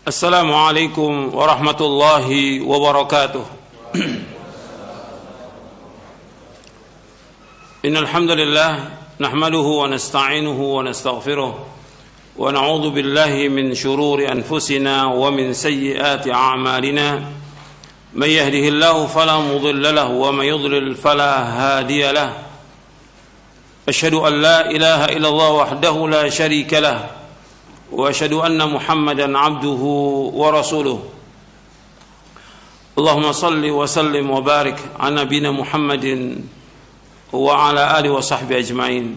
Assalamualaikum warahmatullahi wabarakatuh. Innal hamdalillah nahmaduhu wa nasta'inuhu wa nastaghfiruh wa na'udzu billahi min shururi anfusina wa min sayyiati a'malina. May yahdihillahu fala mudilla lahu wa may yudlil fala hadiya lahu. Asyhadu an la ilaha illallah wahdahu la syarika lahu. وأشهد أن محمدا عبده ورسوله اللهم صل وسلم وبارك على نبينا محمد وعلى آله وصحبه أجمعين.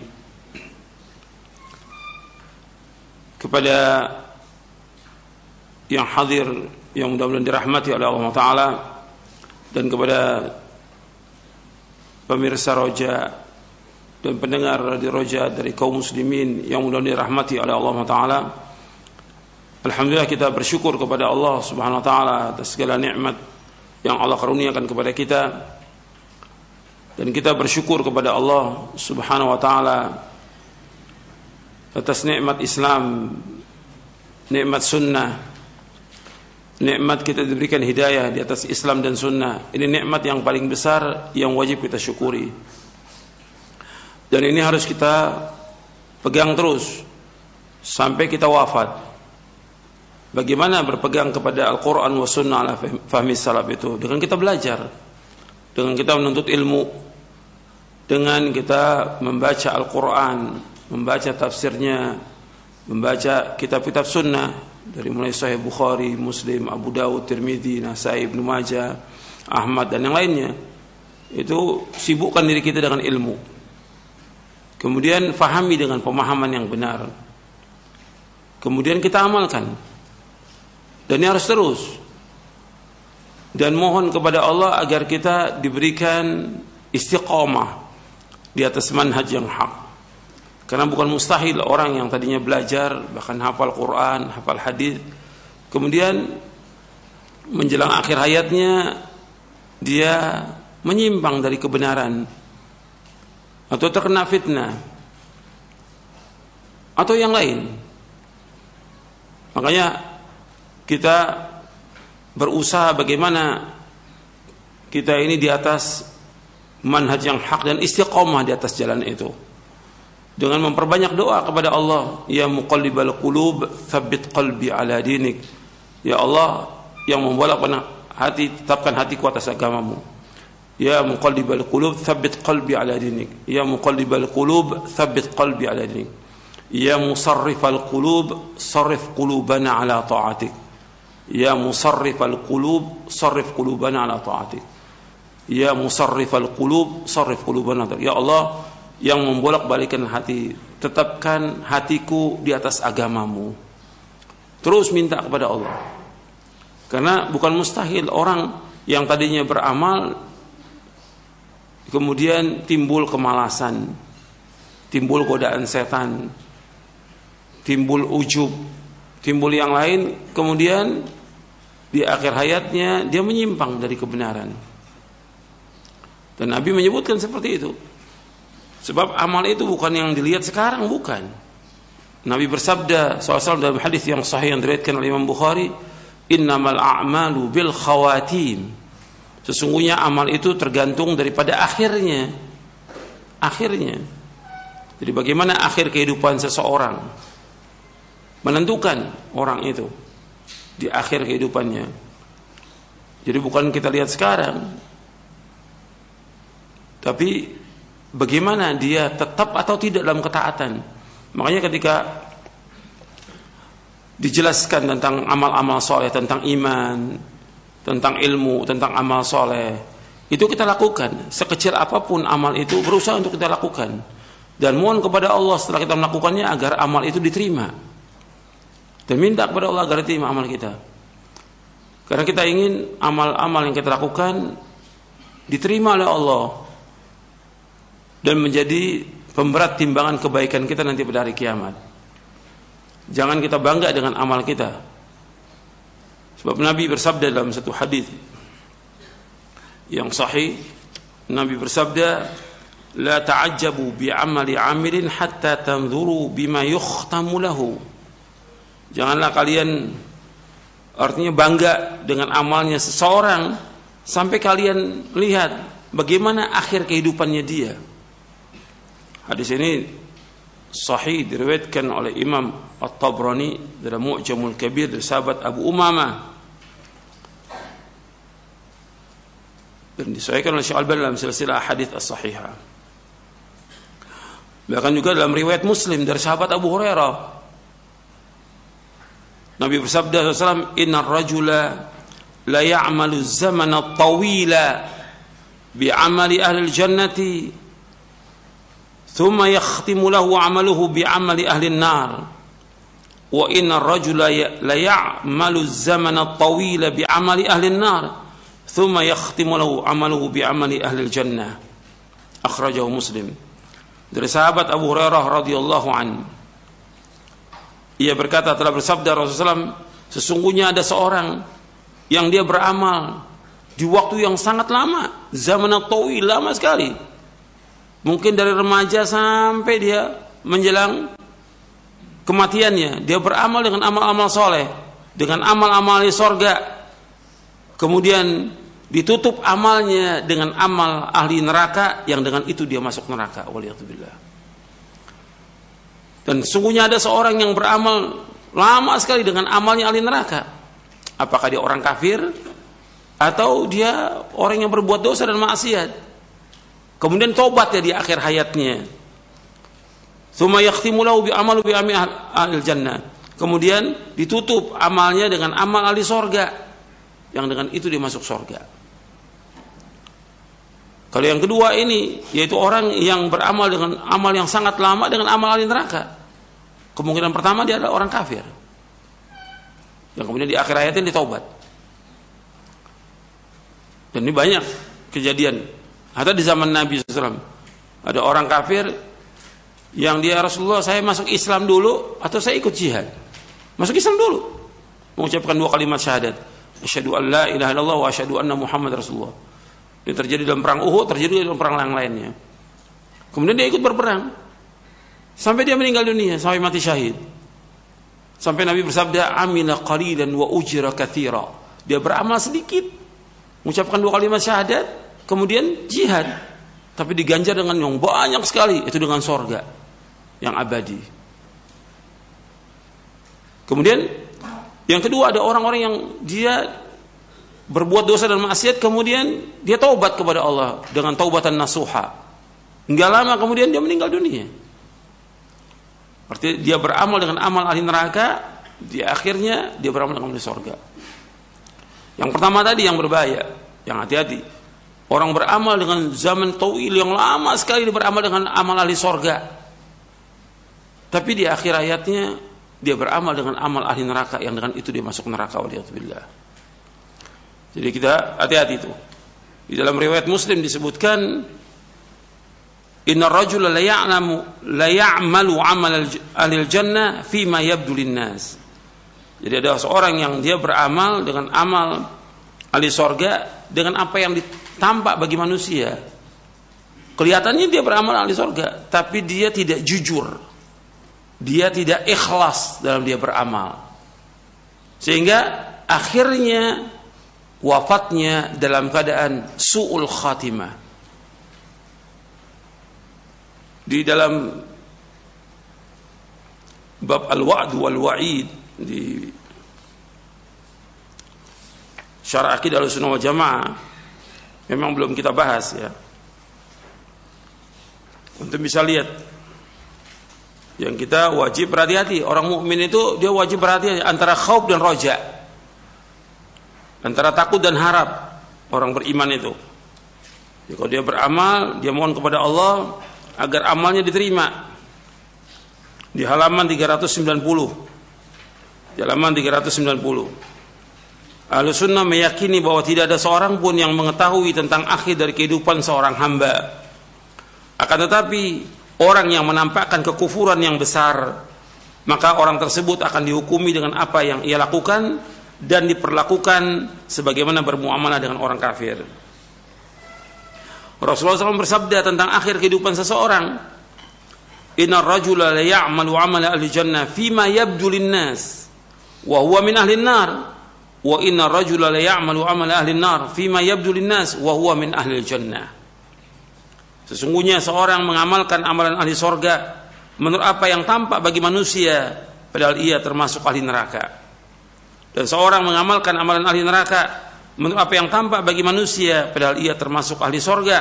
Kepada yang hadir yang mudah-mudahan dirahmati oleh Allah Ta'ala, dan kepada pemirsa Roja dan pendengar Radio Roja dari kaum muslimin yang mudah-mudahan dirahmati oleh Allah Ta'ala, alhamdulillah kita bersyukur kepada Allah Subhanahu wa taala atas segala nikmat yang Allah karuniakan kepada kita, dan kita bersyukur kepada Allah Subhanahu wa taala atas nikmat Islam, nikmat sunnah, nikmat kita diberikan hidayah di atas Islam dan sunnah. Ini nikmat yang paling besar yang wajib kita syukuri, dan ini harus kita pegang terus sampai kita wafat. Bagaimana berpegang kepada Al-Quran wa sunnah ala fahmi salaf itu? Dengan kita belajar, dengan kita menuntut ilmu, dengan kita membaca Al-Quran, membaca tafsirnya, membaca kitab-kitab sunnah dari mulai Sahih Bukhari, Muslim, Abu Dawud, Tirmidzi, Nasai, Ibnu Majah, Ahmad dan yang lainnya. Itu sibukkan diri kita dengan ilmu. Kemudian fahami dengan pemahaman yang benar. Kemudian kita amalkan. Dan ini harus terus. Dan mohon kepada Allah agar kita diberikan istiqamah di atas manhaj yang hak. Karena bukan mustahil orang yang tadinya belajar, bahkan hafal Quran, hafal hadis, kemudian menjelang akhir hayatnya dia menyimpang dari kebenaran, atau terkena fitnah, atau yang lain. Makanya kita berusaha bagaimana kita ini di atas manhaj yang hak dan istiqamah di atas jalan itu, dengan memperbanyak doa kepada Allah. Ya muqallibal qulub tsabbit qalbi ala dinik. Ya Allah yang membolak-balik hati, tetapkan hatiku atas agamamu. Ya muqallibal qulub tsabbit qalbi ala dinik. Ya muqallibal qulub tsabbit qalbi ala dinik. Ya musarrifal qulub sarrif qulubana ala ta'atik. Ya musarrifal qulub sarrif qulubana ala ta'atik. Ya musarrifal qulub sarrif qulubana. Ya Allah yang membolak-balikkan hati, tetapkan hatiku di atas agamamu. Terus minta kepada Allah. Karena bukan mustahil orang yang tadinya beramal kemudian timbul kemalasan, timbul godaan setan, timbul ujub, timbul yang lain, kemudian di akhir hayatnya dia menyimpang dari kebenaran. Dan Nabi menyebutkan seperti itu. Sebab amal itu bukan yang dilihat sekarang, bukan. Nabi bersabda SAW dalam hadis yang sahih yang diriwayatkan oleh Imam Bukhari, innamal a'malu bil khawatim. Sesungguhnya amal itu tergantung daripada akhirnya. Akhirnya. Jadi bagaimana akhir kehidupan seseorang menentukan orang itu di akhir kehidupannya. Jadi bukan kita lihat sekarang, tapi bagaimana dia tetap atau tidak dalam ketaatan. Makanya ketika dijelaskan tentang amal-amal soleh, tentang iman, tentang ilmu, tentang amal soleh, itu kita lakukan. Sekecil apapun amal itu, berusaha untuk kita lakukan. Dan mohon kepada Allah setelah kita melakukannya agar amal itu diterima. Dan minta kepada Allah agar diterima amal kita. Karena kita ingin amal-amal yang kita lakukan diterima oleh Allah dan menjadi pemberat timbangan kebaikan kita nanti pada hari kiamat. Jangan kita bangga dengan amal kita. Sebab Nabi bersabda dalam satu hadis yang sahih, Nabi bersabda, la ta'ajjabu bi'amali 'amilin hatta tanzuru bima yukhtamu lahu. Janganlah kalian artinya bangga dengan amalnya seseorang, sampai kalian lihat bagaimana akhir kehidupannya dia. Hadis ini sahih, diriwayatkan oleh Imam At-Tabrani dalam Mu'jamul Kabir dari sahabat Abu Umamah, dan disahihkan oleh Syekh Al-Albani dalam silsilah hadits as-sahihah. Bahkan juga dalam riwayat Muslim dari sahabat Abu Hurairah, Nabi bersabda SAW, "Innar rajula la ya'malu zamana tawila bi'amali ahli al-jannati thumma yakhtimu lahu 'amaluhu bi'amali ahli an-nar wa innar rajula la ya'malu zamana tawila bi'amali ahli an-nar thumma yakhtimu lahu 'amaluhu bi'amali ahli al-jannah." Akhrajahu Muslim. Dari sahabat Abu Hurairah radhiyallahu anhu, ia berkata, telah bersabda Rasulullah SAW, sesungguhnya ada seorang yang dia beramal di waktu yang sangat lama, zaman at-tawil, lama sekali, mungkin dari remaja sampai dia menjelang kematiannya, dia beramal dengan amal-amal soleh, dengan amal-amal di sorga, kemudian ditutup amalnya dengan amal ahli neraka, yang dengan itu dia masuk neraka. Waliyatubillah. Dan sungguhnya ada seorang yang beramal lama sekali dengan amalnya ahli neraka. Apakah dia orang kafir atau dia orang yang berbuat dosa dan maksiat, kemudian tobat ya di akhir hayatnya. Tsumma yakhtimu lahu bi amalu bi ahli jannah. Kemudian ditutup amalnya dengan amal ahli sorga, yang dengan itu dia masuk sorga. Kalau yang kedua ini, yaitu orang yang beramal dengan amal yang sangat lama dengan amal ahli neraka, kemungkinan pertama dia adalah orang kafir, yang kemudian di akhir hayatnya ditaubat. Dan ini banyak kejadian. Hatta di zaman Nabi SAW, ada orang kafir yang dia, Rasulullah, saya masuk Islam dulu atau saya ikut jihad? Masuk Islam dulu, mengucapkan 2 kalimat syahadat, asyhadu an la ilaha illallah wa asyhadu anna Muhammad Rasulullah. Ini terjadi dalam perang Uhud, terjadi dalam perang yang lainnya. Kemudian dia ikut berperang sampai dia meninggal dunia, sampai mati syahid. Sampai Nabi bersabda, amila qalilan wa ujra katsira. Dia beramal sedikit, mengucapkan 2 kalimat syahadat, kemudian jihad, tapi diganjar dengan yang banyak sekali, itu dengan sorga yang abadi. Kemudian yang kedua, ada orang-orang yang dia berbuat dosa dan maksiat, kemudian dia taubat kepada Allah dengan taubatan nasuha. Enggak lama kemudian dia meninggal dunia. Artinya dia beramal dengan amal ahli neraka, di akhirnya dia beramal dengan ahli surga. Yang pertama tadi yang berbahaya, yang hati-hati. Orang beramal dengan zaman tawil yang lama sekali, dia beramal dengan amal ahli surga, tapi di akhir hayatnya dia beramal dengan amal ahli neraka, yang dengan itu dia masuk neraka. Waliyatubillah. Jadi kita hati-hati itu. Di dalam riwayat Muslim disebutkan, innar rajula la ya'malu 'amal ahli jannah fima yabdu linnas. Jadi ada seorang yang dia beramal dengan amal ahli surga dengan apa yang ditampak bagi manusia. Kelihatannya dia beramal ahli surga, tapi dia tidak jujur. Dia tidak ikhlas dalam dia beramal. Sehingga akhirnya wafatnya dalam keadaan su'ul khatimah. Di dalam bab al-wa'd wal wa'id di Syarah Aqidah Ahlussunnah wal Jamaah memang belum kita bahas ya. Untuk bisa lihat, yang kita wajib berhati-hati. Orang mukmin itu dia wajib berhati-hati antara khauf dan roja, antara takut dan harap. Orang beriman itu, jadi kalau dia beramal, dia mohon kepada Allah agar amalnya diterima. Di halaman 390, di halaman 390, Ahlussunnah meyakini bahwa tidak ada seorang pun yang mengetahui tentang akhir dari kehidupan seorang hamba. Akan tetapi orang yang menampakkan kekufuran yang besar, maka orang tersebut akan dihukumi dengan apa yang ia lakukan dan diperlakukan sebagaimana bermuamalah dengan orang kafir. Rasulullah SAW bersabda tentang akhir kehidupan seseorang, innar rajula la ya'malu 'amala ahli jannah fima yabdu linnas wa huwa min ahli nar wa inna rajula la ya'malu 'amala ahli an-nar fima yabdu lin-nas wa huwa min ahli al-jannah. Sesungguhnya seorang mengamalkan amalan ahli sorga menurut apa yang tampak bagi manusia, padahal ia termasuk ahli neraka. Dan seorang mengamalkan amalan ahli neraka menurut apa yang tampak bagi manusia, padahal ia termasuk ahli sorga.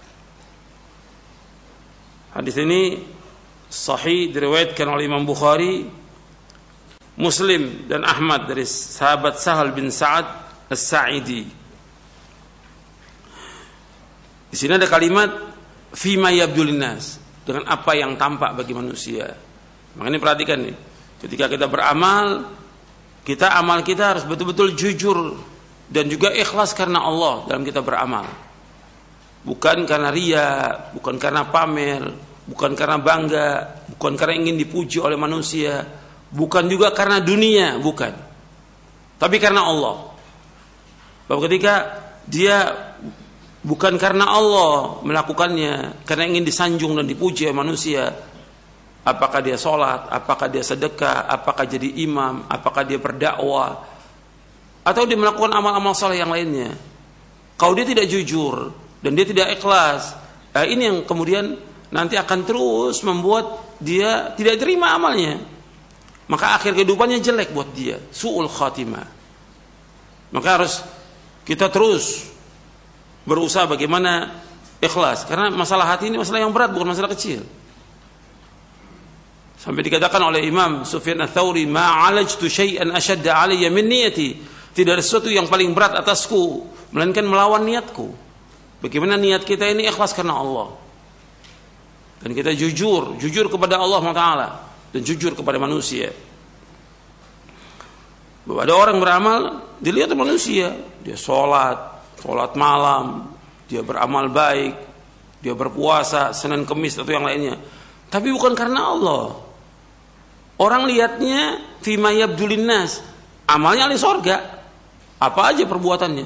Hadis ini sahih diriwayatkan oleh Imam Bukhari, Muslim dan Ahmad dari sahabat Sahal bin Sa'ad As-Sa'idi. Di sini ada kalimat fima yabdul nas, dengan apa yang tampak bagi manusia. Makanya perhatikan nih, ketika kita beramal, amal kita harus betul-betul jujur dan juga ikhlas karena Allah dalam kita beramal. Bukan karena riya, bukan karena pamer, bukan karena bangga, bukan karena ingin dipuji oleh manusia, bukan juga karena dunia, bukan. Tapi karena Allah. Bahwa ketika dia bukan karena Allah melakukannya, karena ingin disanjung dan dipuji oleh manusia, apakah dia sholat, apakah dia sedekah, apakah jadi imam, apakah dia berdakwah, atau dia melakukan amal-amal saleh yang lainnya, kalau dia tidak jujur dan dia tidak ikhlas, ini yang kemudian nanti akan terus membuat dia tidak terima amalnya. Maka akhir kehidupannya jelek buat dia, su'ul khatimah. Maka harus kita terus berusaha bagaimana ikhlas, karena masalah hati ini masalah yang berat, bukan masalah kecil. Sampai dikatakan oleh Imam Sufyan Ats-Tsauri, ma 'alajtu syai'an ashadda 'alayya min niyati, tidak ada sesuatu yang paling berat atasku melainkan melawan niatku. Bagaimana niat kita ini ikhlas karena Allah, dan kita jujur kepada Allah Taala dan jujur kepada manusia. Bahwa ada orang beramal dilihat oleh manusia, dia sholat malam, dia beramal baik, dia berpuasa Senin Kemis atau yang lainnya, tapi bukan karena Allah. Orang lihatnya fima yabdulin nas, amalnya ahli sorga, apa aja perbuatannya.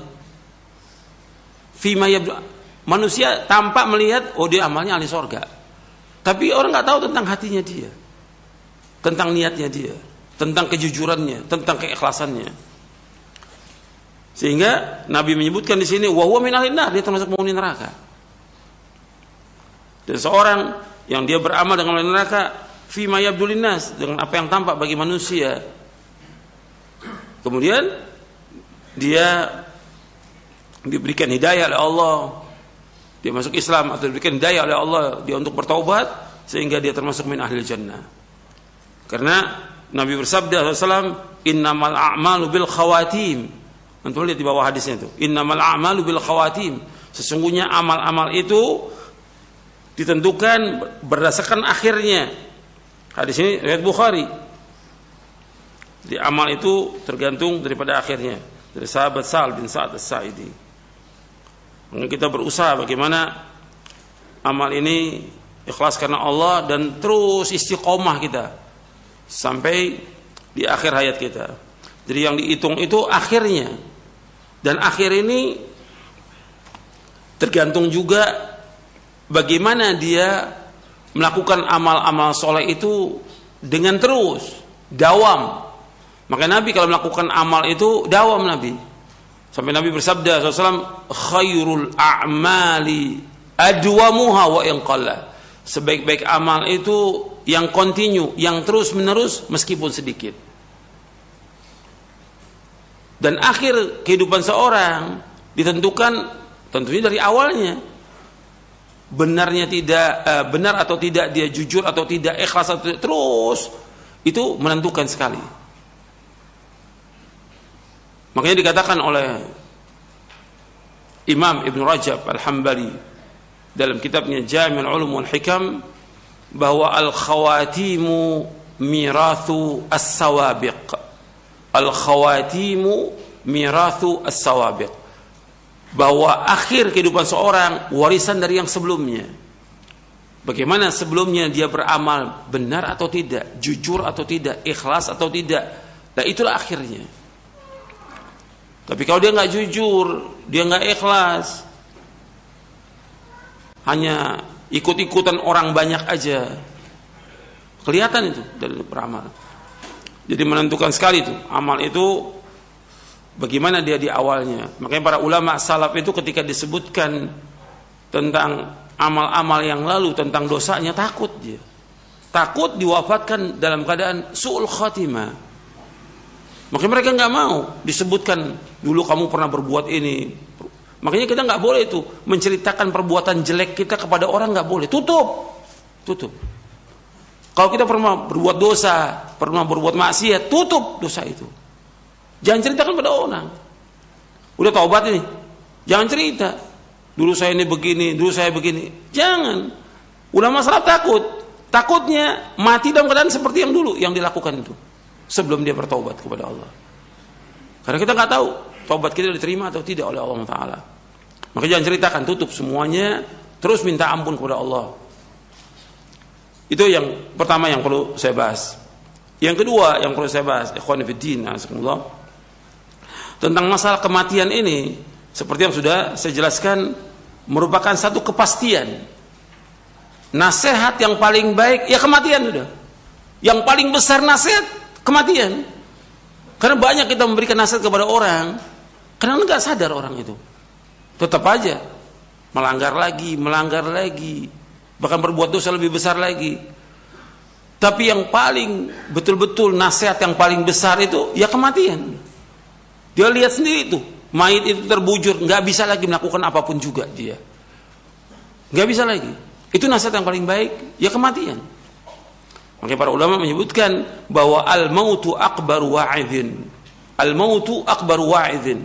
Fima yabdul, manusia tampak melihat, oh dia amalnya ahli sorga, tapi orang nggak tahu tentang hatinya dia, tentang niatnya dia, tentang kejujurannya, tentang keikhlasannya. Sehingga Nabi menyebutkan di sini, wa huwa min ahli nar, dia termasuk penghuni neraka. Dan seorang yang dia beramal dengan ahli neraka, fima yabdulin nas, dengan apa yang tampak bagi manusia. Kemudian dia diberikan hidayah oleh Allah, dia masuk Islam, atau diberikan hidayah oleh Allah dia untuk bertaubat, sehingga dia termasuk min ahli jannah. Karena Nabi bersabda SAW, innamal a'malu bil khawatim. Antum lihat di bawah hadisnya itu, innamal a'malu bil khawatim, sesungguhnya amal-amal itu ditentukan berdasarkan akhirnya. Hadis ini riwayat Bukhari. Di amal itu tergantung daripada akhirnya. Dari sahabat Sa'al bin Sa'ad As-Sa'idi. Maka kita berusaha bagaimana amal ini ikhlas karena Allah dan terus istiqomah kita sampai di akhir hayat kita. Jadi yang dihitung itu akhirnya. Dan akhir ini tergantung juga bagaimana dia melakukan amal-amal soleh itu dengan terus dawam. Maka Nabi kalau melakukan amal itu dawam Nabi. Sampai Nabi bersabda SAW, khairul a'mali adwamuha wa in qalla. Sebaik-baik amal itu yang continue, yang terus menerus meskipun sedikit. Dan akhir kehidupan seorang ditentukan tentunya dari awalnya. Benarnya tidak benar atau tidak, dia jujur atau tidak, ikhlas atau tidak, terus itu menentukan sekali. Makanya dikatakan oleh Imam Ibn Rajab Al-Hambali dalam kitabnya Jami' al-Ulum wal Hikam bahwa al-khawatimu mirathu as-sawabiq. Al-khawatimu mirathu as-sawabiq, bahwa akhir kehidupan seorang warisan dari yang sebelumnya. Bagaimana sebelumnya dia beramal benar atau tidak, jujur atau tidak, ikhlas atau tidak, nah itulah akhirnya. Tapi kalau dia nggak jujur, dia nggak ikhlas, hanya ikut-ikutan orang banyak aja, kelihatan itu dari beramal. Jadi menentukan sekali itu amal itu bagaimana dia di awalnya. Makanya para ulama salaf itu ketika disebutkan tentang amal-amal yang lalu, tentang dosanya, takut dia. Takut diwafatkan dalam keadaan su'ul khatimah. Makanya mereka nggak mau disebutkan dulu kamu pernah berbuat ini. Makanya kita nggak boleh itu menceritakan perbuatan jelek kita kepada orang, nggak boleh. Tutup. Kalau kita pernah berbuat dosa, pernah berbuat maksiat, tutup dosa itu. Jangan ceritakan pada orang. Udah taubat ini, jangan cerita. Dulu saya ini begini, dulu saya begini. Jangan. Ulama salaf takutnya mati dalam keadaan seperti yang dulu yang dilakukan itu sebelum dia bertaubat kepada Allah. Karena kita nggak tahu taubat kita diterima atau tidak oleh Allah Taala. Maka jangan ceritakan, tutup semuanya, terus minta ampun kepada Allah. Itu yang pertama yang perlu saya bahas. Yang kedua yang perlu saya bahas, ikhwan fillah, tentang masalah kematian ini, seperti yang sudah saya jelaskan, merupakan satu kepastian. Nasihat yang paling baik ya kematian sudah. Yang paling besar nasihat kematian. Karena banyak kita memberikan nasihat kepada orang, karena enggak sadar orang itu. Tetap aja melanggar lagi, bahkan berbuat dosa lebih besar lagi. Tapi yang paling betul-betul nasihat yang paling besar itu ya kematian. Dia lihat sendiri itu, mayit itu terbujur, nggak bisa lagi melakukan apapun juga dia, nggak bisa lagi. Itu nasihat yang paling baik, ya kematian. Makanya para ulama menyebutkan bahwa al-mautu akbaru wa'idhin. Al-mautu akbaru wa'idhin.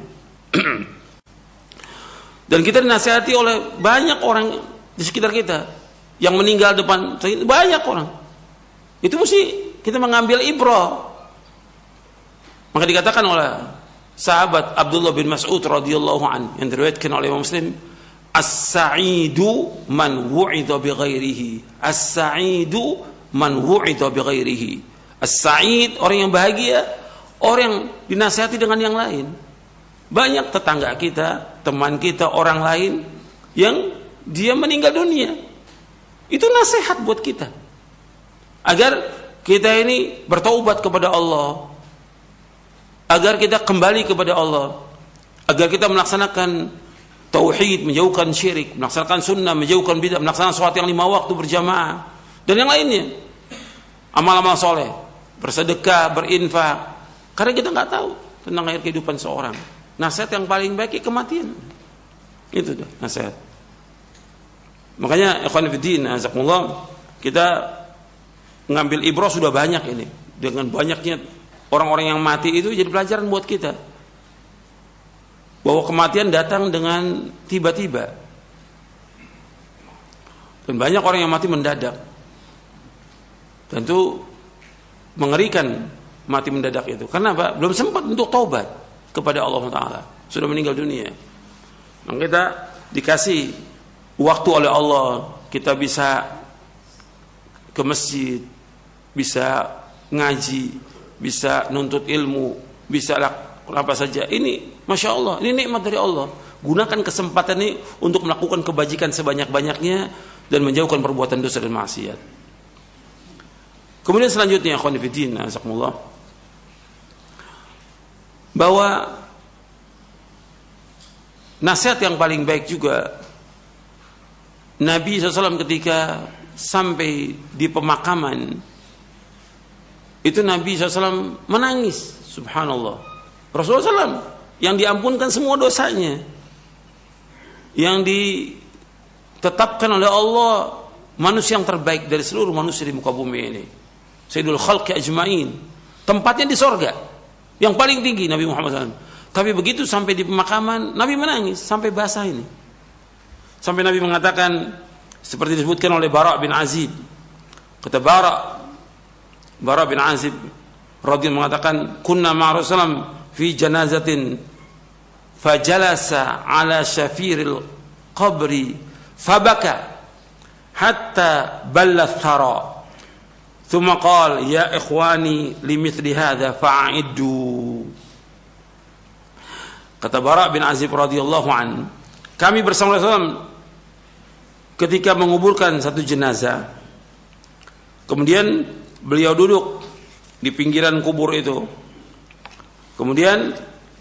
Dan kita dinasihati oleh banyak orang di sekitar kita yang meninggal depan, banyak orang. Itu mesti kita mengambil ibrah. Maka dikatakan oleh sahabat Abdullah bin Mas'ud radhiyallahu anhu yang diriwayatkan oleh Imam Muslim, as-sa'idu man wu'idha bi ghairihi. As-sa'idu man wu'idha bi ghairihi. As-sa'id, orang yang bahagia, orang yang dinasihati dengan yang lain. Banyak tetangga kita, teman kita, orang lain yang dia meninggal dunia. Itu nasihat buat kita. Agar kita ini bertaubat kepada Allah. Agar kita kembali kepada Allah. Agar kita melaksanakan tauhid, menjauhkan syirik, melaksanakan sunnah, menjauhkan bid'ah, melaksanakan sholat yang 5 waktu berjamaah. Dan yang lainnya. Amal-amal soleh. Bersedekah, berinfak. Karena kita nggak tahu tentang akhir kehidupan seorang. Nasihat yang paling baik kematian. Itu dah nasihat. Makanya ikhwan fillah, azakumullah, kita mengambil ibrah sudah banyak ini. Dengan banyaknya orang-orang yang mati itu jadi pelajaran buat kita. Bahwa kematian datang dengan tiba-tiba. Dan banyak orang yang mati mendadak. Tentu mengerikan mati mendadak itu. Karena apa? Belum sempat untuk taubat kepada Allah Ta'ala, sudah meninggal dunia. Maka kita dikasih waktu oleh Allah, kita bisa ke masjid, bisa ngaji, bisa nuntut ilmu, bisa apa saja. Ini Masya Allah, ini nikmat dari Allah. Gunakan kesempatan ini untuk melakukan kebajikan sebanyak-banyaknya dan menjauhkan perbuatan dosa dan maksiat. Kemudian selanjutnya, akhwan fillah, jazakumullah, bahwa nasihat yang paling baik juga, Nabi SAW ketika sampai di pemakaman itu Nabi SAW menangis, subhanallah. Rasulullah SAW yang diampunkan semua dosanya, yang ditetapkan oleh Allah manusia yang terbaik dari seluruh manusia di muka bumi ini, Sayyidul Khalqi Ajma'in, tempatnya di sorga yang paling tinggi Nabi Muhammad SAW. Tapi begitu sampai di pemakaman, Nabi menangis sampai basah ini. Sampai Nabi mengatakan seperti disebutkan oleh Bara bin Azib. Kata Bara bin Azib radhiyallahu mengatakan, "Kunna ma'a Rasulullah fi janazatin fajalasa ala syafiril qabri fabaka hatta balla thara. Thumma qala ya ikhwani limithli hadha fa'iddu." Kata Bara bin Azib radhiyallahu an, kami bersama Rasulullah ketika menguburkan satu jenazah. Kemudian beliau duduk di pinggiran kubur itu. Kemudian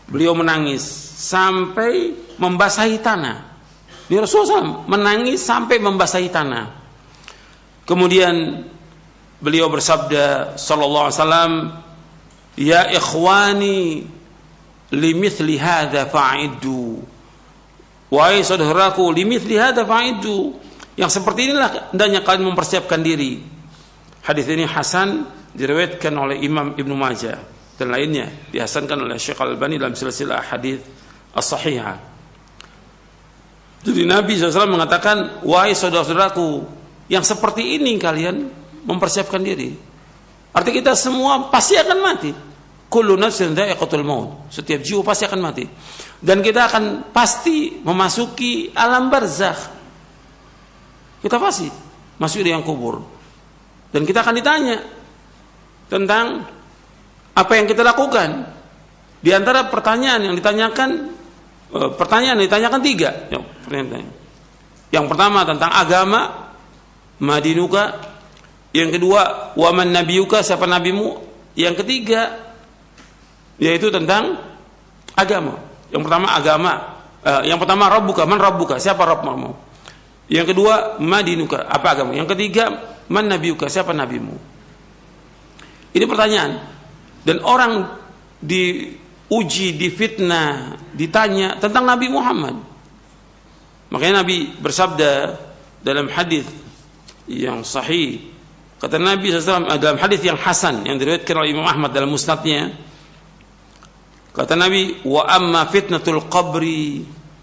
Beliau menangis sampai membasahi tanah. Ini Rasulullah SAW menangis sampai membasahi tanah. Kemudian beliau bersabda sallallahu alaihi wasallam, "Ya ikhwani, limithli hadza fa'iddu." Wahai saudaraku, limithli hadza fa'iddu. Yang seperti inilah hendaknya kalian mempersiapkan diri. Hadis ini hasan, diriwayatkan oleh Imam Ibnu Majah dan lainnya, dihasankan oleh Syekh Al-Albani dalam silsilah hadis as-sahihah. Jadi Nabi SAW mengatakan, wahai saudara-saudaraku, yang seperti ini kalian mempersiapkan diri. Arti kita semua pasti akan mati. Kullu nafsin dha'iqatul maut. Setiap jiwa pasti akan mati. Dan kita akan pasti memasuki alam barzakh. Kita pasti masuk di yang kubur. Dan kita akan ditanya tentang apa yang kita lakukan. Di antara pertanyaan yang ditanyakan, tiga. Yang pertama tentang agama, madinuka. Yang kedua, waman nabiyuka, siapa nabimu. Yang ketiga, yaitu tentang agama. Yang pertama rabbuka, man rabbuka, siapa Rabbmu. Yang kedua, madinuka, apa agama. Yang ketiga, man nabiyuka, siapa nabimu. Ini pertanyaan. Dan orang diuji, difitnah, ditanya tentang Nabi Muhammad. Makanya Nabi bersabda dalam hadis yang sahih, kata Nabi SAW dalam hadis yang hasan yang diriwayatkan oleh Imam Ahmad dalam musnadnya, kata Nabi, wa amma fitnatul qabri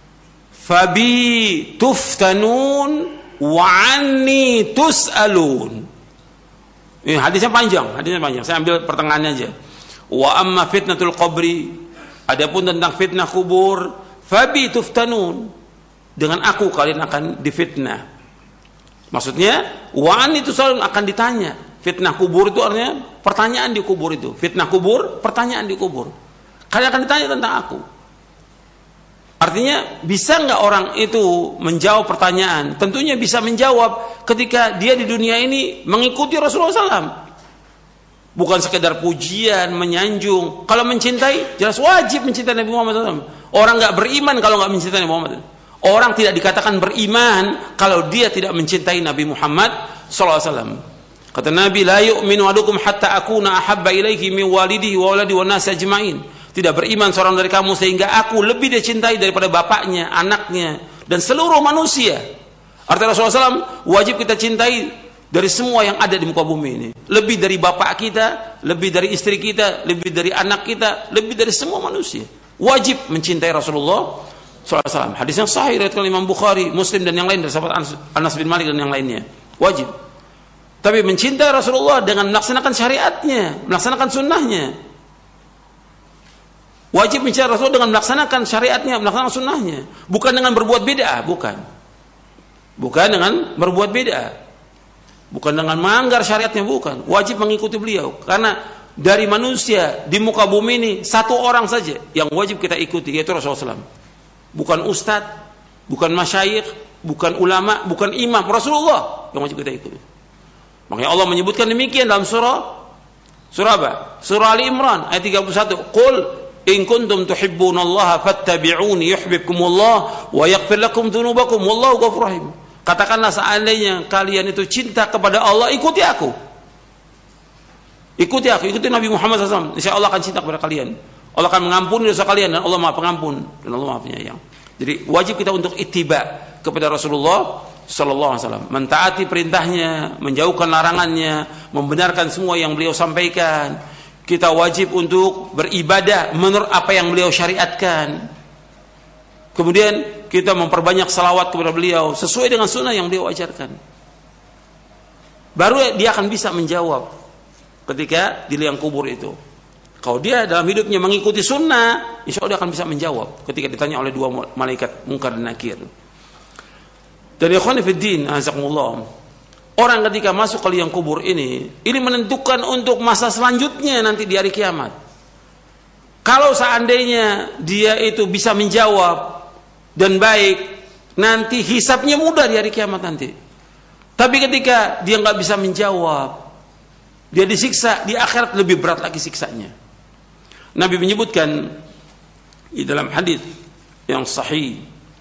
fabi tuftanun wa anni tus'alun. Ini hadisnya panjang. Saya ambil pertengahannya aja. Wa amma fitnatul qabri, adapun tentang fitnah kubur, fabi tuftanun, dengan aku kalian akan difitnah. Maksudnya wa anni tus'alun, akan ditanya. Fitnah kubur itu artinya pertanyaan di kubur itu. Fitnah kubur, pertanyaan di kubur. Kalian akan ditanya tentang aku. Artinya bisa nggak orang itu menjawab pertanyaan? Tentunya bisa menjawab ketika dia di dunia ini mengikuti Rasulullah SAW. Bukan sekedar pujian, menyanjung. Kalau mencintai, jelas wajib mencintai Nabi Muhammad SAW. Orang nggak beriman kalau nggak mencintai Nabi Muhammad. Orang tidak dikatakan beriman kalau dia tidak mencintai Nabi Muhammad SAW. Kata Nabi, la yu'minu ahadukum hatta akuna ahabba ilaihi min walidihi wa waladi wan nasi ajma'in. Tidak beriman seorang dari kamu sehingga aku lebih dicintai daripada bapaknya, anaknya, dan seluruh manusia. Artinya Rasulullah SAW wajib kita cintai dari semua yang ada di muka bumi ini. Lebih dari bapak kita, lebih dari istri kita, lebih dari anak kita, lebih dari semua manusia. Wajib mencintai Rasulullah SAW. Hadis yang sahih riwayat Imam Bukhari, Muslim dan yang lain dari sahabat Anas bin Malik dan yang lainnya. Wajib. Tapi mencintai Rasulullah dengan melaksanakan syariatnya, melaksanakan sunnahnya. Wajib mencintai Rasul dengan melaksanakan syariatnya, melaksanakan sunnahnya. Bukan dengan berbuat bid'ah, bukan. Bukan dengan berbuat bid'ah. Bukan dengan melanggar syariatnya, bukan. Wajib mengikuti beliau. Karena dari manusia di muka bumi ini, satu orang saja yang wajib kita ikuti, yaitu Rasulullah SAW. Bukan ustadz, bukan masyayikh, bukan ulama, bukan imam. Rasulullah yang wajib kita ikuti. Makanya Allah menyebutkan demikian dalam surah apa? Surah Ali Imran ayat 31. Qul in kuntum tuhibbunallaha fattabi'uni yuhibbukumullah wa yaghfir lakum dzunubakum wallahu ghafurur rahim. Katakanlah seandainya kalian itu cinta kepada Allah, ikuti aku. Ikuti Nabi Muhammad SAW. Insya Allah akan cinta kepada kalian. Allah akan mengampuni dosa kalian dan Allah Maha Pengampun dan Allah Maha Penyayang. Jadi wajib kita untuk ittiba kepada Rasulullah sallallahu alaihi wasallam, mentaati perintahnya, menjauhkan larangannya, membenarkan semua yang beliau sampaikan. Kita wajib untuk beribadah menurut apa yang beliau syariatkan. Kemudian kita memperbanyak salawat kepada beliau sesuai dengan sunnah yang beliau ajarkan. Baru dia akan bisa menjawab ketika di liang kubur itu. Kalau dia dalam hidupnya mengikuti sunnah, insya Allah dia akan bisa menjawab ketika ditanya oleh dua malaikat Munkar dan Nakir. Dan ikhwan fillah, azakumullah, orang ketika masuk ke liang kubur ini menentukan untuk masa selanjutnya nanti di hari kiamat. Kalau seandainya dia itu bisa menjawab dan baik, nanti hisabnya mudah di hari kiamat nanti. Tapi ketika dia nggak bisa menjawab, dia disiksa di akhirat lebih berat lagi siksanya. Nabi menyebutkan di dalam hadis yang sahih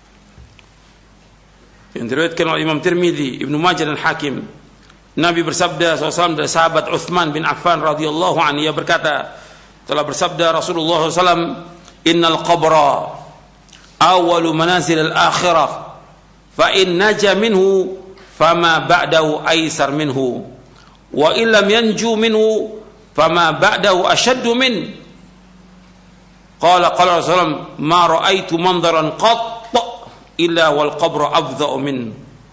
yang diriwayatkan oleh Imam Tirmidzi, Ibnu Majah dan Hakim, Nabi bersabda SAW dari sahabat Utsman bin Affan radhiyallahu anhu, ia berkata, telah bersabda Rasulullah SAW, innal qabra awwalu manazil al-akhirah fa in naja minhu fama ba'dahu aisar minhu wa in lam yanju minhu fama ba'dahu ashaddu min. Qala Rasulullah ma ra'aitu mandaran qat illa wal qabru afdha'u min.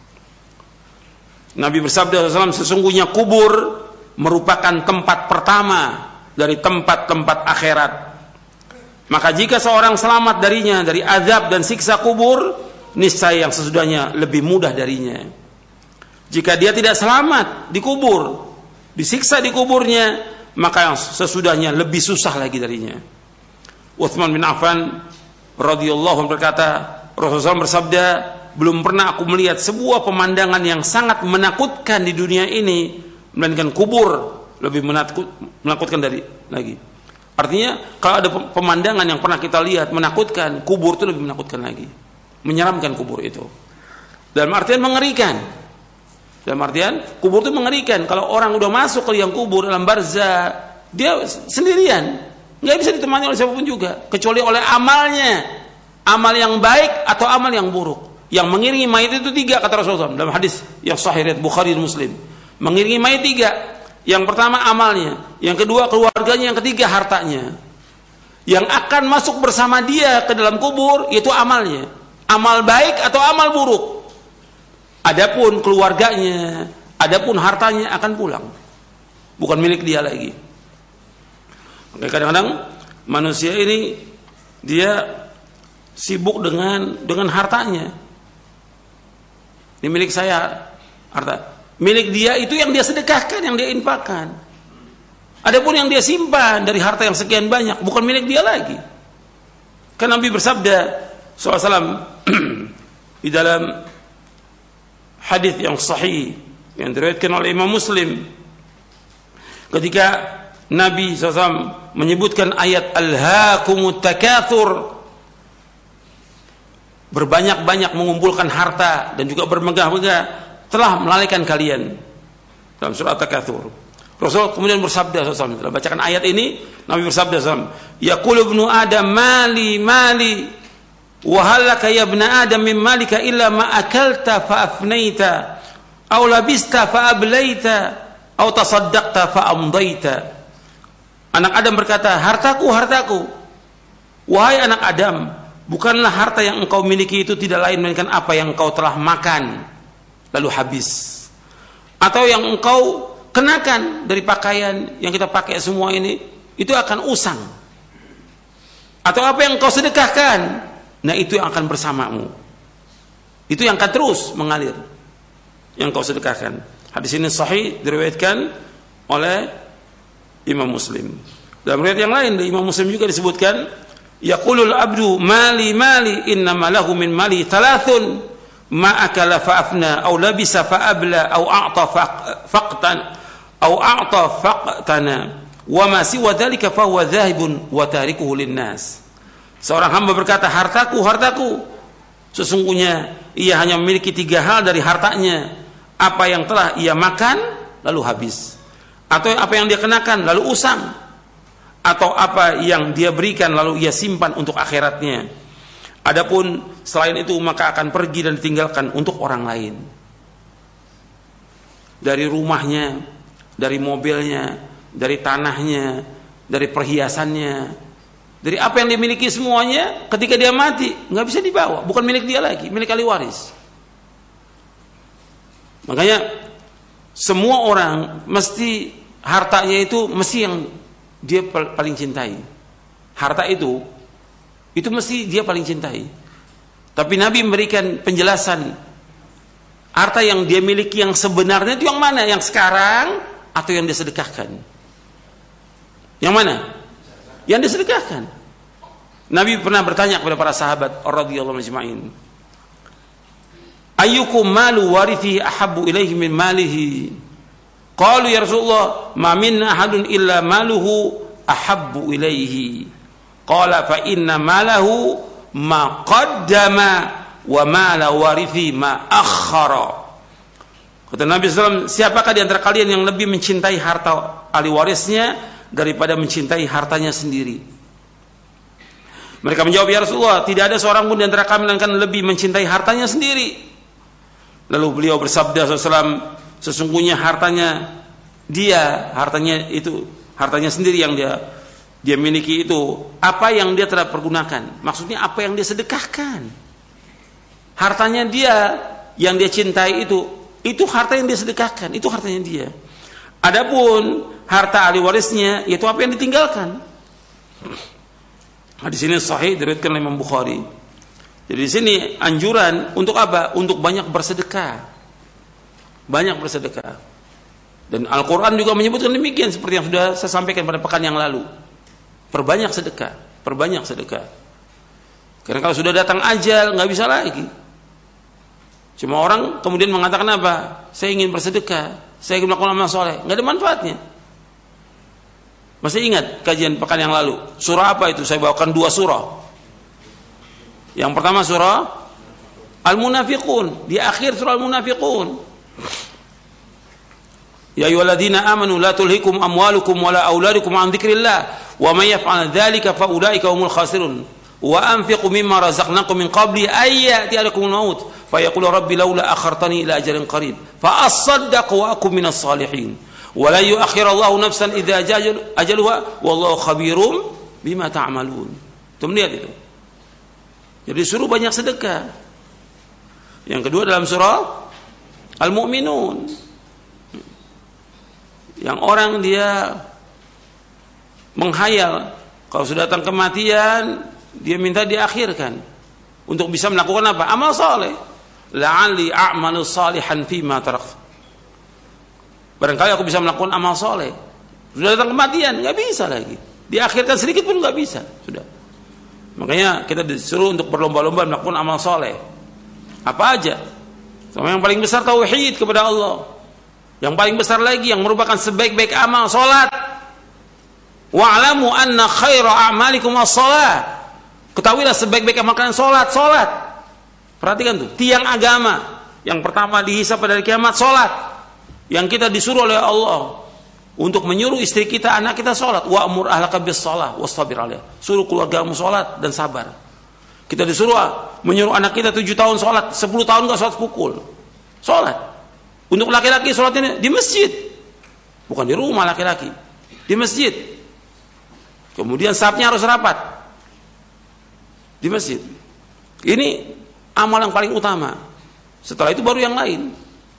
Nabi bersabda SAW, sesungguhnya kubur merupakan tempat pertama dari tempat-tempat akhirat. Maka jika seorang selamat darinya, dari azab dan siksa kubur, niscaya yang sesudahnya lebih mudah darinya. Jika dia tidak selamat di kubur, disiksa di kuburnya, maka yang sesudahnya lebih susah lagi darinya. Utsman bin Affan radhiyallahu anhu berkata, Rasulullah bersabda, belum pernah aku melihat sebuah pemandangan yang sangat menakutkan di dunia ini melainkan kubur lebih menakutkan dari lagi. Artinya kalau ada pemandangan yang pernah kita lihat menakutkan, kubur itu lebih menakutkan lagi, menyeramkan kubur itu. Dalam artian mengerikan. Dalam artian kubur itu mengerikan. Kalau orang udah masuk ke liang kubur dalam barzah, dia sendirian, nggak bisa ditemani oleh siapapun juga, kecuali oleh amalnya. Amal yang baik atau amal yang buruk. Yang mengiringi mayit itu 3 kata Rasulullah dalam hadis yang sahih riwayat Bukhari dan Muslim. Mengiringi mayit 3. Yang pertama amalnya, yang kedua keluarganya, yang ketiga hartanya. Yang akan masuk bersama dia ke dalam kubur yaitu amalnya. Amal baik atau amal buruk. Adapun keluarganya, adapun hartanya akan pulang. Bukan milik dia lagi. Makanya kadang-kadang manusia ini dia sibuk dengan hartanya. Ini milik saya, harta. Milik dia itu yang dia sedekahkan, yang dia infakkan. Adapun yang dia simpan dari harta yang sekian banyak, bukan milik dia lagi. Kan Nabi bersabda SAW di dalam hadis yang sahih yang diriwayatkan oleh Imam Muslim, ketika Nabi SAW menyebutkan ayat alhaakumut takatsur, berbanyak-banyak mengumpulkan harta dan juga bermegah-megah telah melalaikan kalian, dalam surat At-Takatsur. Rasul kemudian bersabda SAW, setelah bacakan ayat ini, Nabi bersabda SAW, yaqulu ibnu adam mali mali wa halaka ya ibna adam min malika illa ma akalta fa afnaita aw labista fa ablaita aw tasaddaqta fa amdaita. Anak Adam berkata, hartaku, hartaku. Wahai anak Adam, bukanlah harta yang engkau miliki itu tidak lain melainkan apa yang engkau telah makan lalu habis, atau yang engkau kenakan dari pakaian yang kita pakai semua ini, itu akan usang, atau apa yang engkau sedekahkan, nah itu yang akan bersamamu, itu yang akan terus mengalir, yang engkau sedekahkan. Hadis ini sahih, diriwayatkan oleh Imam Muslim. Dalam riwayat yang lain dari Imam Muslim juga disebutkan, yaqulul abdu mali mali innama lahu min mali thalathun ma akala fa afna aw labisa fa abla aw a'ta faqtan aw a'ta faqtana wa ma siwa dhalika fa huwa dhahibun wa tarikuhu linnas. Seorang hamba berkata, hartaku, hartaku. Sesungguhnya ia hanya memiliki 3 hal dari hartanya, apa yang telah ia makan lalu habis, atau apa yang dia kenakan lalu usang, atau apa yang dia berikan lalu ia simpan untuk akhiratnya. Adapun selain itu maka akan pergi dan ditinggalkan untuk orang lain. Dari rumahnya, dari mobilnya, dari tanahnya, dari perhiasannya, dari apa yang dimiliki semuanya, ketika dia mati nggak bisa dibawa, bukan milik dia lagi, milik ahli waris. Makanya semua orang mesti hartanya itu mesti yang dia paling cintai. Harta itu mesti dia paling cintai. Tapi Nabi memberikan penjelasan, harta yang dia miliki yang sebenarnya itu yang mana? Yang sekarang atau yang dia sedekahkan? Yang mana? Yang disedekahkan. Nabi pernah bertanya kepada para sahabat radhiyallahu anhum ajma'in, ayyukum malu warithi ahabbu ilaihi min malihi? Qalu ya Rasulullah, ma minna ahadun illa maluhu ahabbu ilaihi Qala fa inna malahu ma qaddama wa mala warithi ma akhara. Kata Nabi SAW, siapakah di antara kalian yang lebih mencintai harta ahli warisnya daripada mencintai hartanya sendiri? Mereka menjawab, ya Rasulullah, tidak ada seorang pun di antara kami yang akan lebih mencintai hartanya sendiri. Lalu beliau bersabda SAW, sesungguhnya hartanya sendiri yang dia miliki itu, apa yang dia telah pergunakan. Maksudnya apa yang dia sedekahkan. Hartanya dia yang dia cintai itu harta yang dia sedekahkan, itu hartanya dia. Adapun harta ahli warisnya, yaitu apa yang ditinggalkan. Hadis ini sahih diriwayatkan oleh Imam Bukhari. Jadi di sini anjuran untuk apa? Untuk banyak bersedekah. Banyak bersedekah. Dan Al-Quran juga menyebutkan demikian seperti yang sudah saya sampaikan pada pekan yang lalu. Perbanyak sedekah, perbanyak sedekah. Karena kalau sudah datang ajal nggak bisa lagi. Cuma orang kemudian mengatakan apa? Saya ingin bersedekah, saya ingin melakukan amal soleh, nggak ada manfaatnya. Masih ingat kajian pekan yang lalu? Surah apa itu? Saya bawakan 2 surah. Yang pertama surah Al-Munafiqun, di akhir surah Al-Munafiqun. Ya ayyuhalladzina amanu la tulhikum amwalukum wala auladukum an dzikrillah wa may yaf'al dzalika fa ulaika humul khasirun wa anfiqu mimma razaqnakum min qabli ay ya'tiyakumul maut fa yaqulu rabbi laula akhartani ila ajalin qarib fa asaddaq wa akum minas salihin wa la yu'akhirullahu nafsan idza ajaluha wallahu khabirum bima ta'malun. Lihat itu. Jadi suruh banyak sedekah. Yang kedua dalam surah Al-Mu'minun, yang orang dia menghayal kalau sudah datang kematian dia minta diakhirkan untuk bisa melakukan apa? Amal saleh. La'alli a'malu salihan fima tarak. Barangkali aku bisa melakukan amal saleh. Sudah datang kematian, nggak bisa lagi. Diakhirkan sedikit pun nggak bisa. Sudah. Makanya kita disuruh untuk berlomba-lomba melakukan amal saleh. Apa aja? Sama yang paling besar tauhid kepada Allah. Yang paling besar lagi yang merupakan sebaik-baik amal, salat. Wa'lamu anna khaira a'malikum as-shalah. Ketahuilah sebaik-baik amal kalian salat. Perhatikan tuh, tiang agama. Yang pertama dihisab pada hari kiamat salat. Yang kita disuruh oleh Allah untuk menyuruh istri kita, anak kita salat. Wa'mur ahlaka bis-shalah wastabir 'alaiha. Suruh keluargamu salat dan sabar. Kita disuruh menyuruh anak kita 7 tahun salat, 10 tahun enggak salat pukul. Salat. Untuk laki-laki sholatnya di masjid, bukan di rumah laki-laki, di masjid. Kemudian safnya harus rapat di masjid. Ini amal yang paling utama. Setelah itu baru yang lain,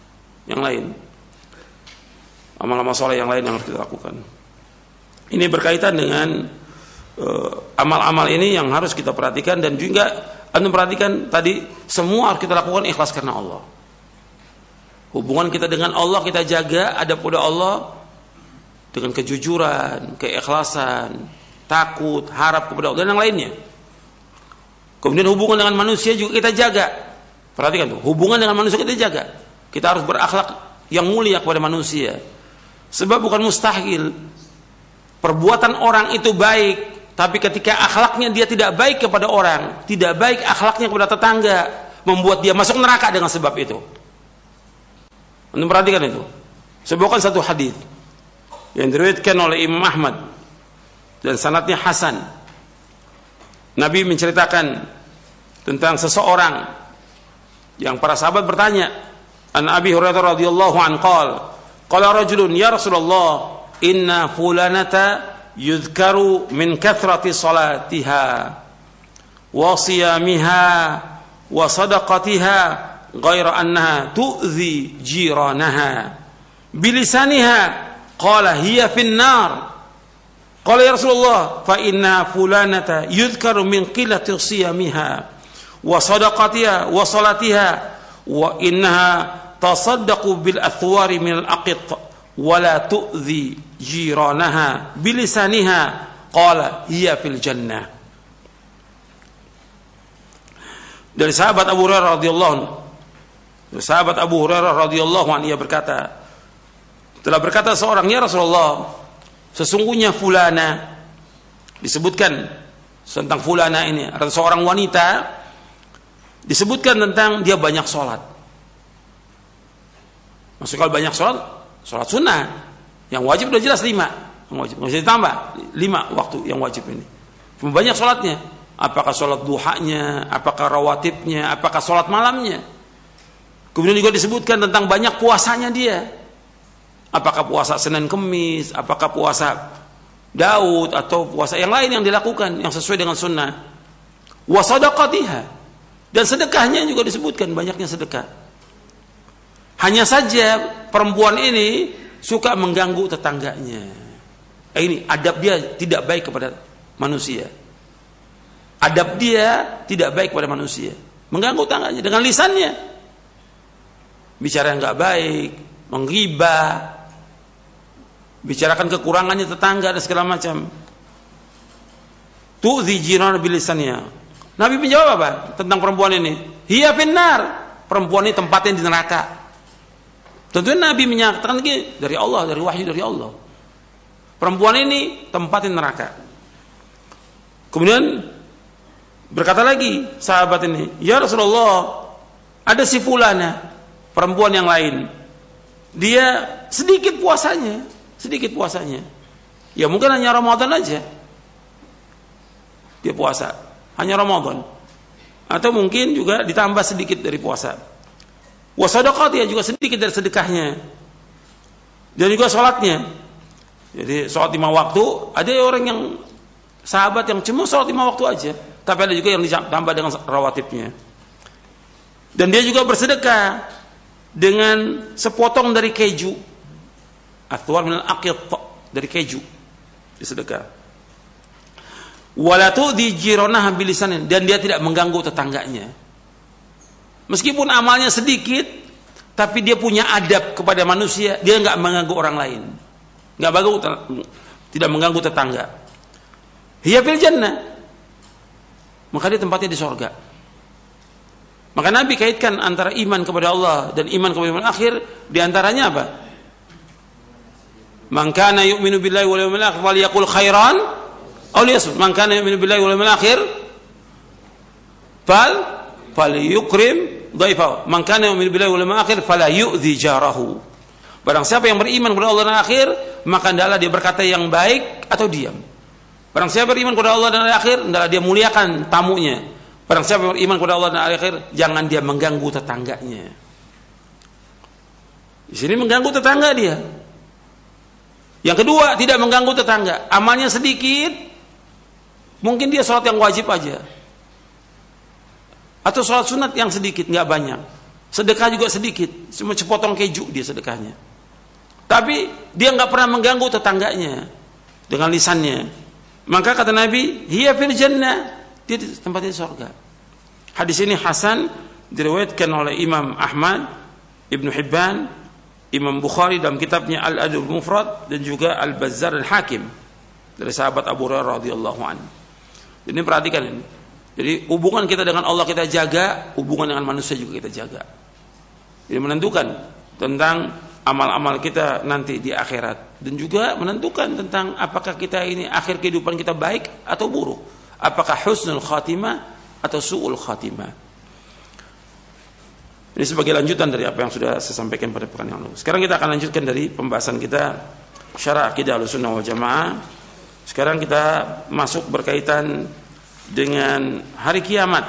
amal-amal soleh yang lain yang harus kita lakukan. Ini berkaitan dengan amal-amal ini yang harus kita perhatikan, dan juga Anda perhatikan tadi semua harus kita lakukan ikhlas karena Allah. Hubungan kita dengan Allah kita jaga, ada pada Allah dengan kejujuran, keikhlasan, takut, harap kepada Allah dan yang lainnya. Kemudian hubungan dengan manusia juga kita jaga. Perhatikan tuh, hubungan dengan manusia kita jaga. Kita harus berakhlak yang mulia kepada manusia. Sebab bukan mustahil perbuatan orang itu baik, tapi ketika akhlaknya dia tidak baik kepada orang, tidak baik akhlaknya kepada tetangga, membuat dia masuk neraka dengan sebab itu. Anda perhatikan itu. Saya bawakan satu hadis yang diriwayatkan oleh Imam Ahmad dan sanadnya hasan. Nabi menceritakan tentang seseorang yang para sahabat bertanya, an Abi Hurairah radhiyallahu anhu qala rajulun ya Rasulullah inna fulanata yudhkaru min kathrati salatiha wa siyamiha wa sadaqatiha ghaira annaha tu'zi jiranaha bilisaniha qala hiya fin nar qala ya Rasulullah fa inna fulanata yudhkaru min qillati siyamiha wa sadaqatiha wa salatiha wa innaha tasaddaqu bil athwari min al aqit wa la tu'zi jiranaha bilisaniha qala hiya fil jannah. Dari sahabat Abu Hurairah radhiyallahu anhu, sahabat Abu Hurairah radhiyallahu anhu, ia berkata, telah berkata seorang, ya Rasulullah, sesungguhnya fulana, disebutkan tentang fulana ini, ada seorang wanita disebutkan tentang dia banyak sholat. Maksudnya kalau banyak sholat, sholat sunnah. Yang wajib udah jelas 5. Yang wajib nggak bisa ditambah 5 waktu yang wajib ini. Cuma banyak sholatnya. Apakah sholat duhanya, apakah rawatibnya, apakah sholat malamnya. Kemudian juga disebutkan tentang banyak puasanya dia. Apakah puasa Senin Kemis, apakah puasa Daud, atau puasa yang lain yang dilakukan yang sesuai dengan sunnah. Wa sadaqatiha, dan sedekahnya juga disebutkan, banyaknya sedekah. Hanya saja perempuan ini suka mengganggu tetangganya. Ini adab dia tidak baik kepada manusia. Adab dia tidak baik kepada manusia. Mengganggu tetangganya dengan lisannya. Bicara yang enggak baik, menggibah, bicarakan kekurangannya tetangga dan segala macam. Tu'dzi jiran bilisannya. Nabi menjawab apa tentang perempuan ini? Hiya finnar. Perempuan ini tempatnya di neraka. Tentunya Nabi menyatakan ini dari Allah, dari wahyu dari Allah. Perempuan ini tempatnya neraka. Kemudian berkata lagi sahabat ini, ya Rasulullah, ada si fulana, perempuan yang lain, dia sedikit puasanya. Ya mungkin hanya Ramadan aja dia puasa, hanya Ramadan, atau mungkin juga ditambah sedikit dari puasa. Wa sadaqat, dia juga sedikit dari sedekahnya, dan juga sholatnya. Jadi sholat 5 waktu. Ada orang yang sahabat yang cuma sholat 5 waktu aja, tapi ada juga yang ditambah dengan rawatibnya. Dan dia juga bersedekah dengan sepotong dari keju, athwar min al-aqid, dari keju disedekah. Wala tu'dhi jiranah bilisanin, dan dia tidak mengganggu tetangganya. Meskipun amalnya sedikit, tapi dia punya adab kepada manusia, dia enggak mengganggu orang lain. Tidak mengganggu tetangga. Hiya fil jannah, maka dia tempatnya di surga. Maka Nabi kaitkan antara iman kepada Allah dan iman kepada yaumil akhir, di antaranya apa? Man kana yu'minu billahi wal yawmil akhir falyaqul khairan aw liyasmut. Man kana yu'minu billahi wal yawmil akhir falyukrim dhaifahu. Man kana yu'minu billahi wal yawmil akhir fala yu'dhi jarahu. Barang siapa yang beriman kepada Allah dan akhir, maka hendaklah dia berkata yang baik atau diam. Barang siapa beriman kepada Allah dan akhir, hendaklah dia muliakan tamunya. Barang siapa beriman kepada Allah dan akhir, jangan dia mengganggu tetangganya. Di sini mengganggu tetangga dia. Yang kedua, tidak mengganggu tetangga. Amalnya sedikit, mungkin dia sholat yang wajib aja, atau sholat sunat yang sedikit, nggak banyak. Sedekah juga sedikit, cuma sepotong keju dia sedekahnya. Tapi dia nggak pernah mengganggu tetangganya dengan lisannya. Maka kata Nabi, hiya fil jannah, dia di tempatnya di surga. Hadis ini hasan, diriwayatkan oleh Imam Ahmad, Ibnu Hibban, Imam Bukhari dalam kitabnya Al-Adab Mufrad, dan juga Al-Bazzar Al-Hakim dari sahabat Abu Hurairah radhiyallahu anhu. Ini perhatikan ini. Jadi hubungan kita dengan Allah kita jaga, hubungan dengan manusia juga kita jaga. Jadi menentukan tentang amal-amal kita nanti di akhirat, dan juga menentukan tentang apakah kita ini akhir kehidupan kita baik atau buruk, apakah husnul khatimah atau su'ul khatimah. Ini sebagai lanjutan dari apa yang sudah saya sampaikan pada pekan yang lalu. Sekarang kita akan lanjutkan dari pembahasan kita syarah akidah Ahlussunnah wal Jamaah. Sekarang kita masuk berkaitan dengan hari kiamat,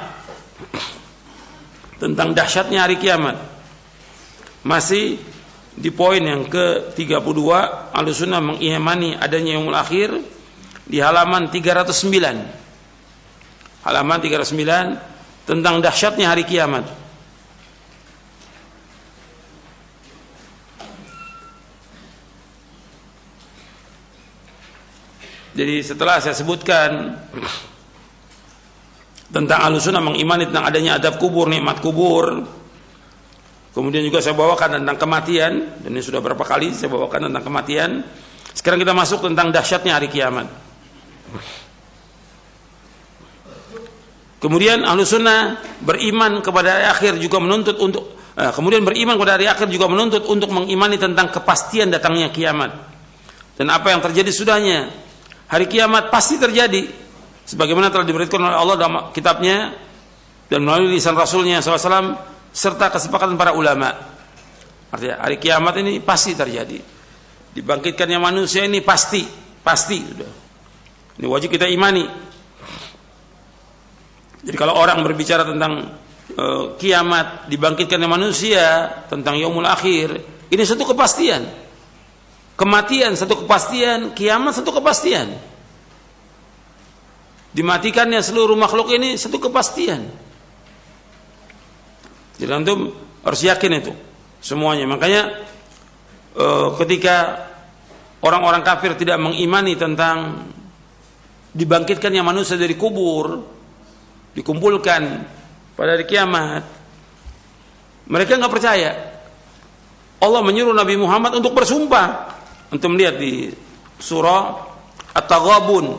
tentang dahsyatnya hari kiamat. Masih di poin yang ke-32, Ahlussunnah mengimani adanya yaumul akhir, di halaman 309. Halaman 309 tentang dahsyatnya hari kiamat. Jadi setelah saya sebutkan tentang Ahlussunnah mengimani tentang adanya adab kubur, nikmat kubur, kemudian juga saya bawakan tentang kematian, dan ini sudah berapa kali saya bawakan tentang kematian. Sekarang kita masuk tentang dahsyatnya hari kiamat. Kemudian Ahlussunnah beriman kepada hari akhir juga menuntut untuk beriman kepada hari akhir juga menuntut untuk mengimani tentang kepastian datangnya kiamat dan apa yang terjadi sudahnya. Hari kiamat pasti terjadi, sebagaimana telah diberitakan oleh Allah dalam kitabnya dan melalui lisan Rasulnya SAW serta kesepakatan para ulama. Artinya hari kiamat ini pasti terjadi. Dibangkitkannya manusia ini pasti. Ini wajib kita imani. Jadi kalau orang berbicara tentang kiamat, dibangkitkannya manusia, tentang yaumul akhir, ini satu kepastian. Kematian satu kepastian, kiamat satu kepastian. Dimatikannya seluruh makhluk ini satu kepastian. Jadi antum harus yakin itu semuanya. Makanya ketika orang-orang kafir tidak mengimani tentang dibangkitkannya manusia dari kubur, dikumpulkan pada hari kiamat, mereka nggak percaya. Allah menyuruh Nabi Muhammad untuk bersumpah. Antum lihat di surah At-Taghabun,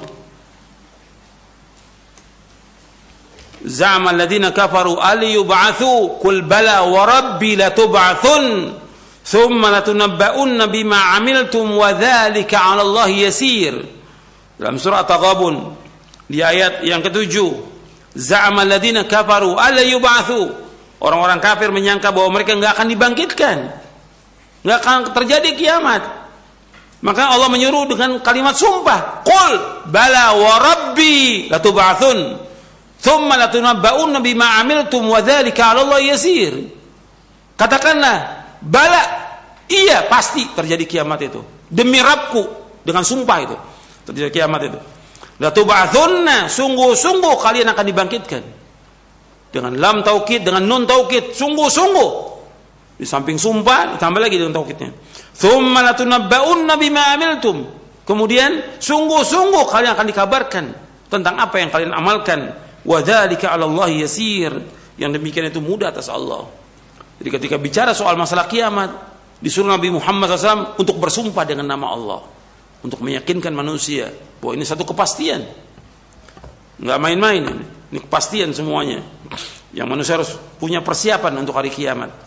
za'ama alladziina kafaru aliyub'atsu qul bala wa rabbi latub'atsun thumma latunabba'unna bima 'amiltum wa dzalika 'ala Allah yasir. Dalam surah At-Taghabun di ayat yang ke-7, za'ama alladziina kafaru aliyub'atsu, orang-orang kafir menyangka bahwa mereka enggak akan dibangkitkan, enggak akan terjadi kiamat. Maka Allah menyuruh dengan kalimat sumpah, qul bala wa rabbi latub'atsun thumma latunabba'unna bima 'amiltum wa dzalika 'ala Allah yasir. Katakanlah, bala, iya pasti terjadi kiamat itu. Demi Rabbku, dengan sumpah itu terjadi kiamat itu. Latub'atsunna, sungguh-sungguh kalian akan dibangkitkan. Dengan lam taukid, dengan nun taukid, sungguh-sungguh. Di samping sumpah ditambah lagi dengan taukidnya. Tsumma latunabba'unna bima 'amiltum. Kemudian sungguh-sungguh kalian akan dikabarkan tentang apa yang kalian amalkan. Wa dzalika 'ala Allah yasir. Yang demikian itu mudah atas Allah. Jadi ketika bicara soal masalah kiamat, disuruh Nabi Muhammad SAW untuk bersumpah dengan nama Allah, untuk meyakinkan manusia bahwa ini satu kepastian. Enggak main-main ini. Ini kepastian semuanya. Yang manusia harus punya persiapan untuk hari kiamat.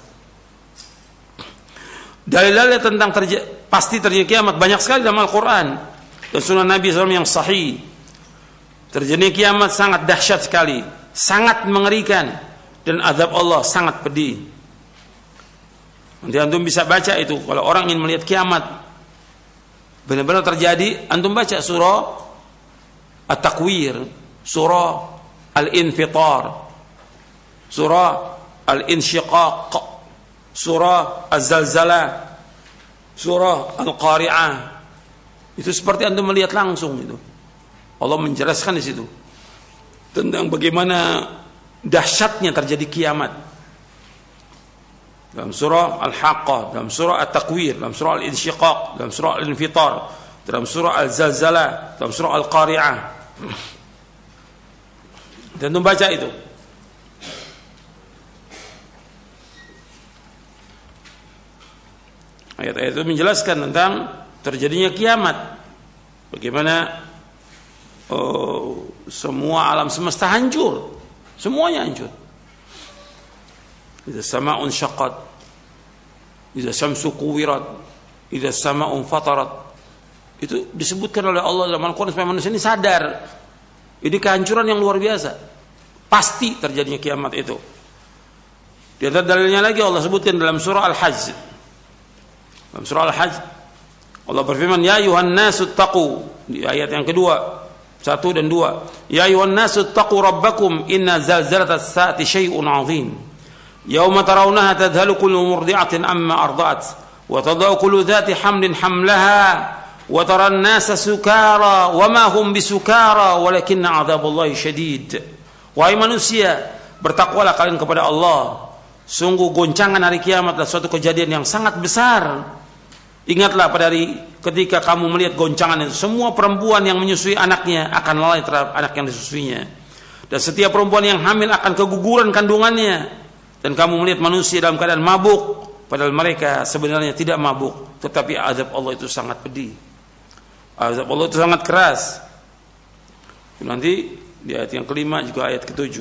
Dalil-dalil tentang pasti terjadi kiamat banyak sekali dalam Al-Quran dan sunnah Nabi SAW yang sahih. Terjadi kiamat sangat dahsyat sekali, sangat mengerikan, dan azab Allah sangat pedih. Nanti antum bisa baca itu. Kalau orang ingin melihat kiamat benar-benar terjadi, antum baca surah At-Takwir, surah Al-Infitar, surah Al-Insyiqaq, surah Az-Zalzalah, surah Al-Qari'ah. Itu seperti antum melihat langsung itu. Allah menjelaskan di situ tentang bagaimana dahsyatnya terjadi kiamat. Dalam surah Al-Haqqah, dalam surah At-Takwir, dalam surah Al-Insyiqaq, dalam surah Al-Infitar, dalam surah Al-Zalzalah, dalam surah Al-Qari'ah. Dan antum baca itu. Ayat-ayat itu menjelaskan tentang terjadinya kiamat. Bagaimana semua alam semesta hancur. Semuanya hancur. Idza sama'un syaqqat, idza syamsu kuwirat, idza sama'un fatarat. Itu disebutkan oleh Allah dalam Al-Quran supaya manusia ini sadar. Ini kehancuran yang luar biasa. Pasti terjadinya kiamat itu. Di antara dalilnya lagi Allah sebutkan dalam surah Al-Hajj. Dalam surah Al-Hajj Allah berfirman, ya ayuhan nasu taqu, di ayat yang kedua 1 dan 2, ya ayuhan nasu taqu rabbakum inna zalzalatas saati syai'un 'azim yauma tarawnaha tadhalu kullu murdi'atin amma arda'at wa tadau kullu dhati hamlin hamlaha wa taran nasa sukara wa ma hum bisukara walakinna 'adzaballahi syadid. Wahai manusia, bertakwalah kalian kepada Allah. Sungguh goncangan hari kiamat adalah suatu kejadian yang sangat besar. Ingatlah pada hari ketika kamu melihat goncangan itu, semua perempuan yang menyusui anaknya akan lalai terhadap anak yang disusuinya, dan setiap perempuan yang hamil akan keguguran kandungannya. Dan kamu melihat manusia dalam keadaan mabuk, padahal mereka sebenarnya tidak mabuk, tetapi azab Allah itu sangat pedih. Azab Allah itu sangat keras. Nanti di ayat yang kelima juga ayat ke-7.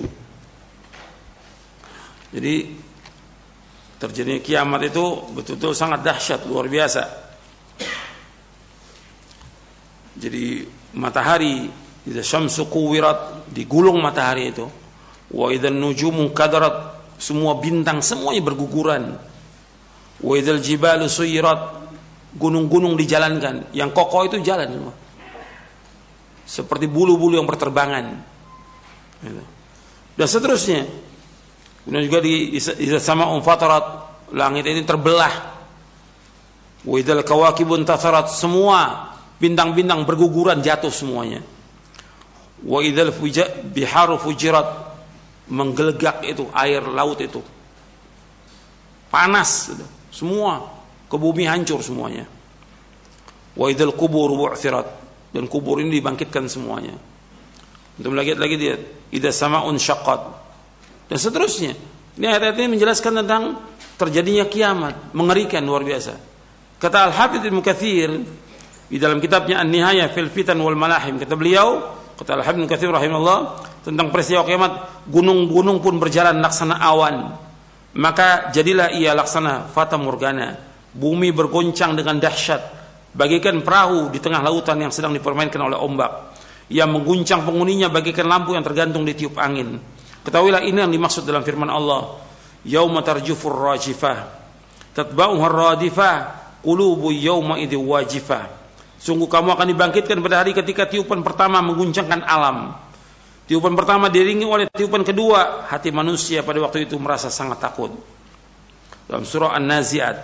Jadi terjadinya kiamat itu betul-betul sangat dahsyat, luar biasa. Jadi matahari idza syamsu kuwirat, digulung matahari itu. Wa idzan nujumu kadarat, semua bintang semuanya berguguran. Wa idzal jibalu suyirat, gunung-gunung dijalankan, yang kokoh itu jalan semua. Seperti bulu-bulu yang berterbangan. Gitu. Dan seterusnya. Kemudian juga di idza sama'un fatarat, langit ini terbelah. Wa idzal kawakibun tatharat, semua bintang-bintang berguguran jatuh semuanya. Wa idzal biharu fujirat, menggelegak itu air laut itu. Panas gitu. Semua ke bumi hancur semuanya. Wa idzal qubur bu'thirat, dan kubur ini dibangkitkan semuanya. Untuk lagi dia idza sama'un syaqqat, dan seterusnya. Ini ayat-ayat ini menjelaskan tentang terjadinya kiamat, mengerikan luar biasa. Kata Al-Hafidz Ibnu Katsir di dalam kitabnya An-Nihayah fil Fitan wal Malahim, kata beliau, kata Al-Hafidz Ibnu Katsir rahimahullah, tentang peristiwa kiamat, gunung-gunung pun berjalan laksana awan, maka jadilah ia laksana fata morgana, bumi bergoncang dengan dahsyat, bagaikan perahu di tengah lautan yang sedang dipermainkan oleh ombak, yang mengguncang penghuninya bagaikan lampu yang tergantung di tiup angin. Ketahuilah ini yang dimaksud dalam firman Allah, yauma tarjufur rajifah tatba'uha radifah qulubu yauma idzi wajifah. Sungguh kamu akan dibangkitkan pada hari ketika tiupan pertama mengguncangkan alam. Tiupan pertama diiringi oleh tiupan kedua, hati manusia pada waktu itu merasa sangat takut. Dalam surah An-Nazi'at,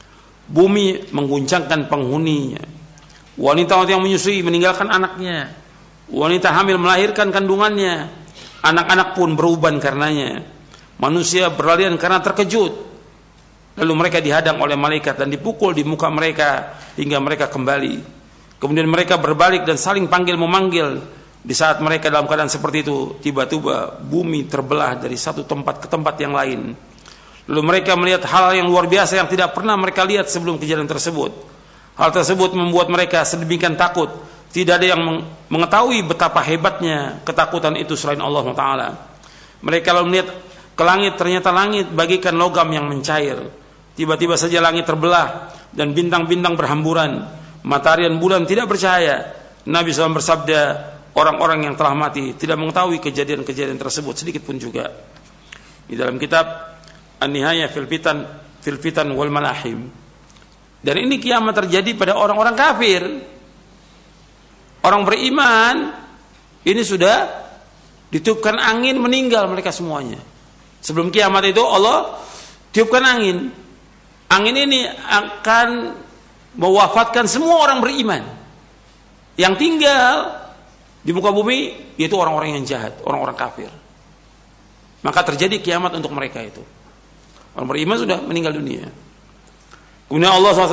bumi mengguncangkan penghuninya. Wanita yang menyusui meninggalkan anaknya. Wanita hamil melahirkan kandungannya. Anak-anak pun beruban karenanya. Manusia berlarian karena terkejut. Lalu mereka dihadang oleh malaikat dan dipukul di muka mereka hingga mereka kembali. Kemudian mereka berbalik dan saling panggil-memanggil. Di saat mereka dalam keadaan seperti itu, tiba-tiba bumi terbelah dari satu tempat ke tempat yang lain. Lalu mereka melihat hal yang luar biasa yang tidak pernah mereka lihat sebelum kejadian tersebut. Hal tersebut membuat mereka sedemikian takut. Tidak ada yang mengetahui betapa hebatnya ketakutan itu selain Allah Ta'ala. Mereka lalu melihat ke langit, ternyata langit bagaikan logam yang mencair. Tiba-tiba saja langit terbelah dan bintang-bintang berhamburan. Matahari dan bulan tidak bercahaya. Nabi SAW bersabda, orang-orang yang telah mati tidak mengetahui kejadian-kejadian tersebut sedikit pun juga. Di dalam kitab An-Nihayah fil Fitan wal Malahim. Dan ini kiamat terjadi pada orang-orang kafir. Orang beriman ini sudah ditiupkan angin, meninggal mereka semuanya. Sebelum kiamat itu Allah tiupkan angin. Angin ini akan mewafatkan semua orang beriman. Yang tinggal di muka bumi yaitu orang-orang yang jahat, orang-orang kafir. Maka terjadi kiamat untuk mereka itu. Orang beriman sudah meninggal dunia. Kemudian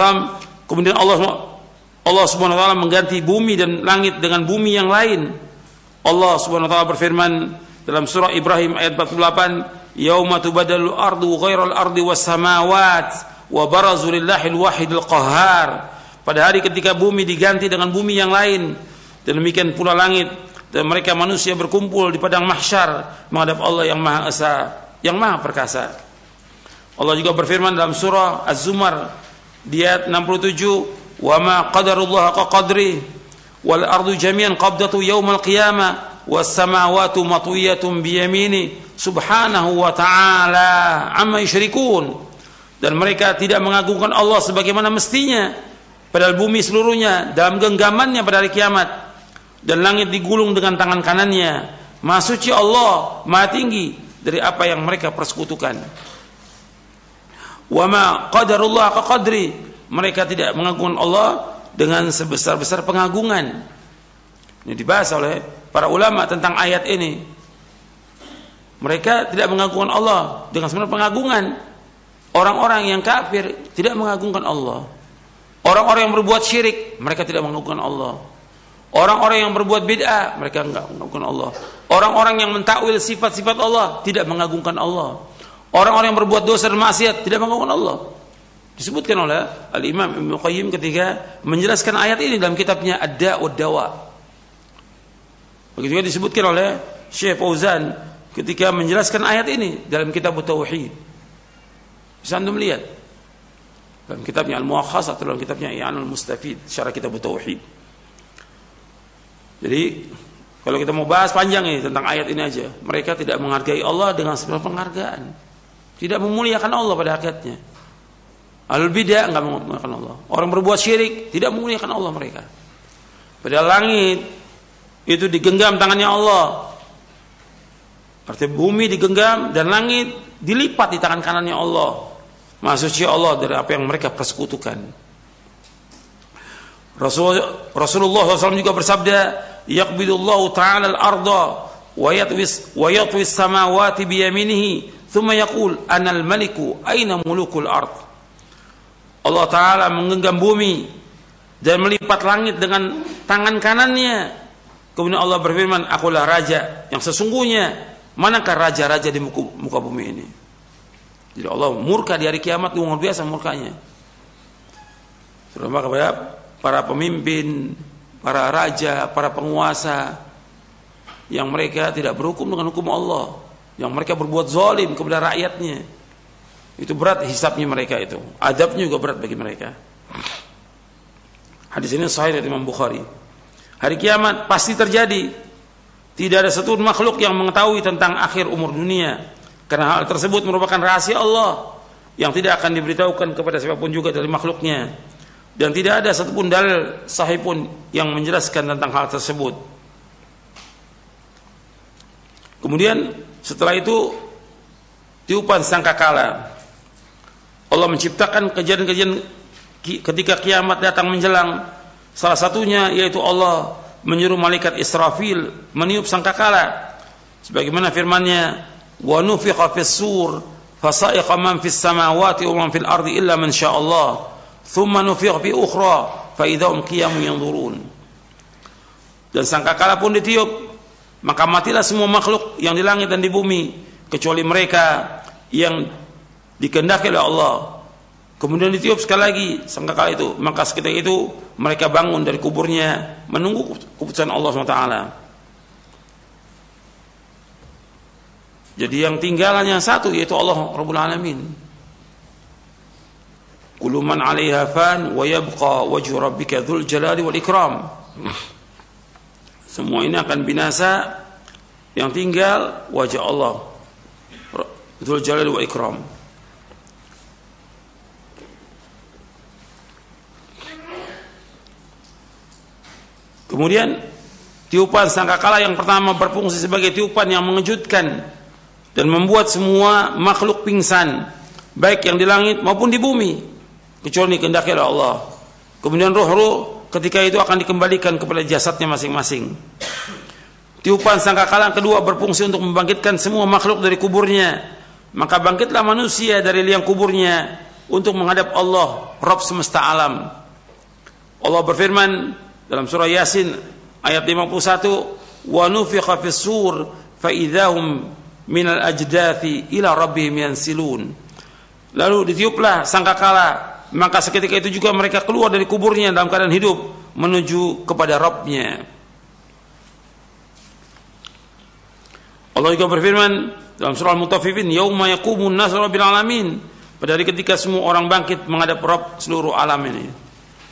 Allah Subhanahu wa taala mengganti bumi dan langit dengan bumi yang lain. Allah Subhanahu wa taala berfirman dalam surah Ibrahim ayat 48, "Yauma tubaddalu ardu ghairal ardi was samawat wa barazu lillahil wahidil qahhar." Pada hari ketika bumi diganti dengan bumi yang lain, dan demikian pula langit, dan mereka manusia berkumpul di padang mahsyar menghadap Allah yang Maha Esa, yang Maha Perkasa. Allah juga berfirman dalam surah Az-Zumar di ayat 67, "Wa ma qadarullah haqa qadri wal ardu jami'an qabdatu yaumal qiyamah was samawati matwiyatun bi yamini subhanahu wa ta'ala amma yusyrikun." Dan mereka tidak mengagungkan Allah sebagaimana mestinya, padahal bumi seluruhnya dalam genggamannya pada hari kiamat, dan langit digulung dengan tangan kanannya. Maha suci Allah, maha tinggi dari apa yang mereka persekutukan. Wa ma qadarullah haqa qadri, mereka tidak mengagungkan Allah dengan sebesar-besar pengagungan. Ini dibahas oleh para ulama tentang ayat ini. Mereka tidak mengagungkan Allah dengan sebenar pengagungan. Orang-orang yang kafir tidak mengagungkan Allah. Orang-orang yang berbuat syirik, mereka tidak mengagungkan Allah. Orang-orang yang berbuat bid'ah, mereka enggak mengagungkan Allah. Orang-orang yang mentakwil sifat-sifat Allah tidak mengagungkan Allah. Orang-orang yang berbuat dosa dan maksiat tidak mengagungkan Allah. Disebutkan oleh Al-Imam Ibnu Qayyim ketika menjelaskan ayat ini dalam kitabnya Ad-Da' wad Dawa. Begitu juga disebutkan oleh Syekh Fauzan ketika menjelaskan ayat ini dalam kitab Tauhid. Bisa Anda melihat dalam kitabnya Al-Muakhas atau dalam kitabnya I'anul Mustafid syarah kitab Tauhid. Jadi Kalau kita mau bahas panjang ini tentang ayat ini aja, mereka tidak menghargai Allah dengan sebuah penghargaan, tidak memuliakan Allah pada hakikatnya. Ahlul bidah enggak memuliakan Allah. Orang berbuat syirik tidak memuliakan Allah mereka. Padahal langit itu digenggam tangannya Allah. Artinya bumi digenggam dan langit dilipat di tangan kanannya Allah. Maha suci Allah dari apa yang mereka persekutukan. Rasulullah SAW juga bersabda, yaqbidullahu ta'ala al-arda wa yatwis samawati biyaminihi thumma yaqul anal maliku aina mulukul ard. Allah Ta'ala menggenggam bumi dan melipat langit dengan tangan kanannya. Kemudian Allah berfirman, akulah raja yang sesungguhnya, manakah raja-raja di muka bumi ini. Jadi Allah murka di hari kiamat, luar biasa murkanya. Terutama kepada para pemimpin, para raja, para penguasa yang mereka tidak berhukum dengan hukum Allah, yang mereka berbuat zalim kepada rakyatnya. Itu berat hisabnya mereka itu. Adabnya juga berat bagi mereka. Hadis ini sahih dari Imam Bukhari. Hari kiamat pasti terjadi. Tidak ada satu makhluk yang mengetahui tentang akhir umur dunia. Karena hal tersebut merupakan rahasia Allah yang tidak akan diberitahukan kepada siapapun juga dari makhluknya. Dan tidak ada satupun dalil sahih pun yang menjelaskan tentang hal tersebut. Kemudian setelah itu tiupan sangkakala. Allah menciptakan kejadian-kejadian ketika kiamat datang menjelang. Salah satunya yaitu Allah menyuruh malaikat Israfil meniup sangkakala. Sebagaimana firman-Nya, wa nufikha fis sur fasa'iqa man fis samawati wa man fil ardi illa man syaa Allah. Thumma nufikha fi ukhra fa idhum qiyamun yanzurun. Dan sangkakala pun ditiup, maka matilah semua makhluk yang di langit dan di bumi kecuali mereka yang dikehendaki oleh Allah. Kemudian ditiup sekali lagi sangkakala itu, maka seketika itu mereka bangun dari kuburnya menunggu keputusan Allah SWT. Jadi yang tinggal hanya satu, yaitu Allah Rabbul Alamin. Kullu man 'alaiha fan wa yabqa wajhu rabbika dzul jalali wal ikram. Semua ini akan binasa, yang tinggal wajah Allah dzul jalali wal ikram. Kemudian tiupan sangkakala yang pertama berfungsi sebagai tiupan yang mengejutkan dan membuat semua makhluk pingsan, baik yang di langit maupun di bumi, kecuali dikehendaki oleh Allah. Kemudian roh-roh ketika itu akan dikembalikan kepada jasadnya masing-masing. Tiupan sangkakala yang kedua berfungsi untuk membangkitkan semua makhluk dari kuburnya. Maka bangkitlah manusia dari liang kuburnya untuk menghadap Allah, Rabb semesta alam. Allah berfirman dalam surah Yasin ayat 51, wa nufikha fis sur fa idzahum minal ajdathi ila rabbihim yansilun. Lalu ditiuplah sangkakala, maka seketika itu juga mereka keluar dari kuburnya dalam keadaan hidup menuju kepada Rabbnya. Allah juga berfirman dalam surah Al-Mutaffifin, yauma yaqumun nasu rabbil alamin, pada hari ketika semua orang bangkit menghadap Rabb seluruh alam ini.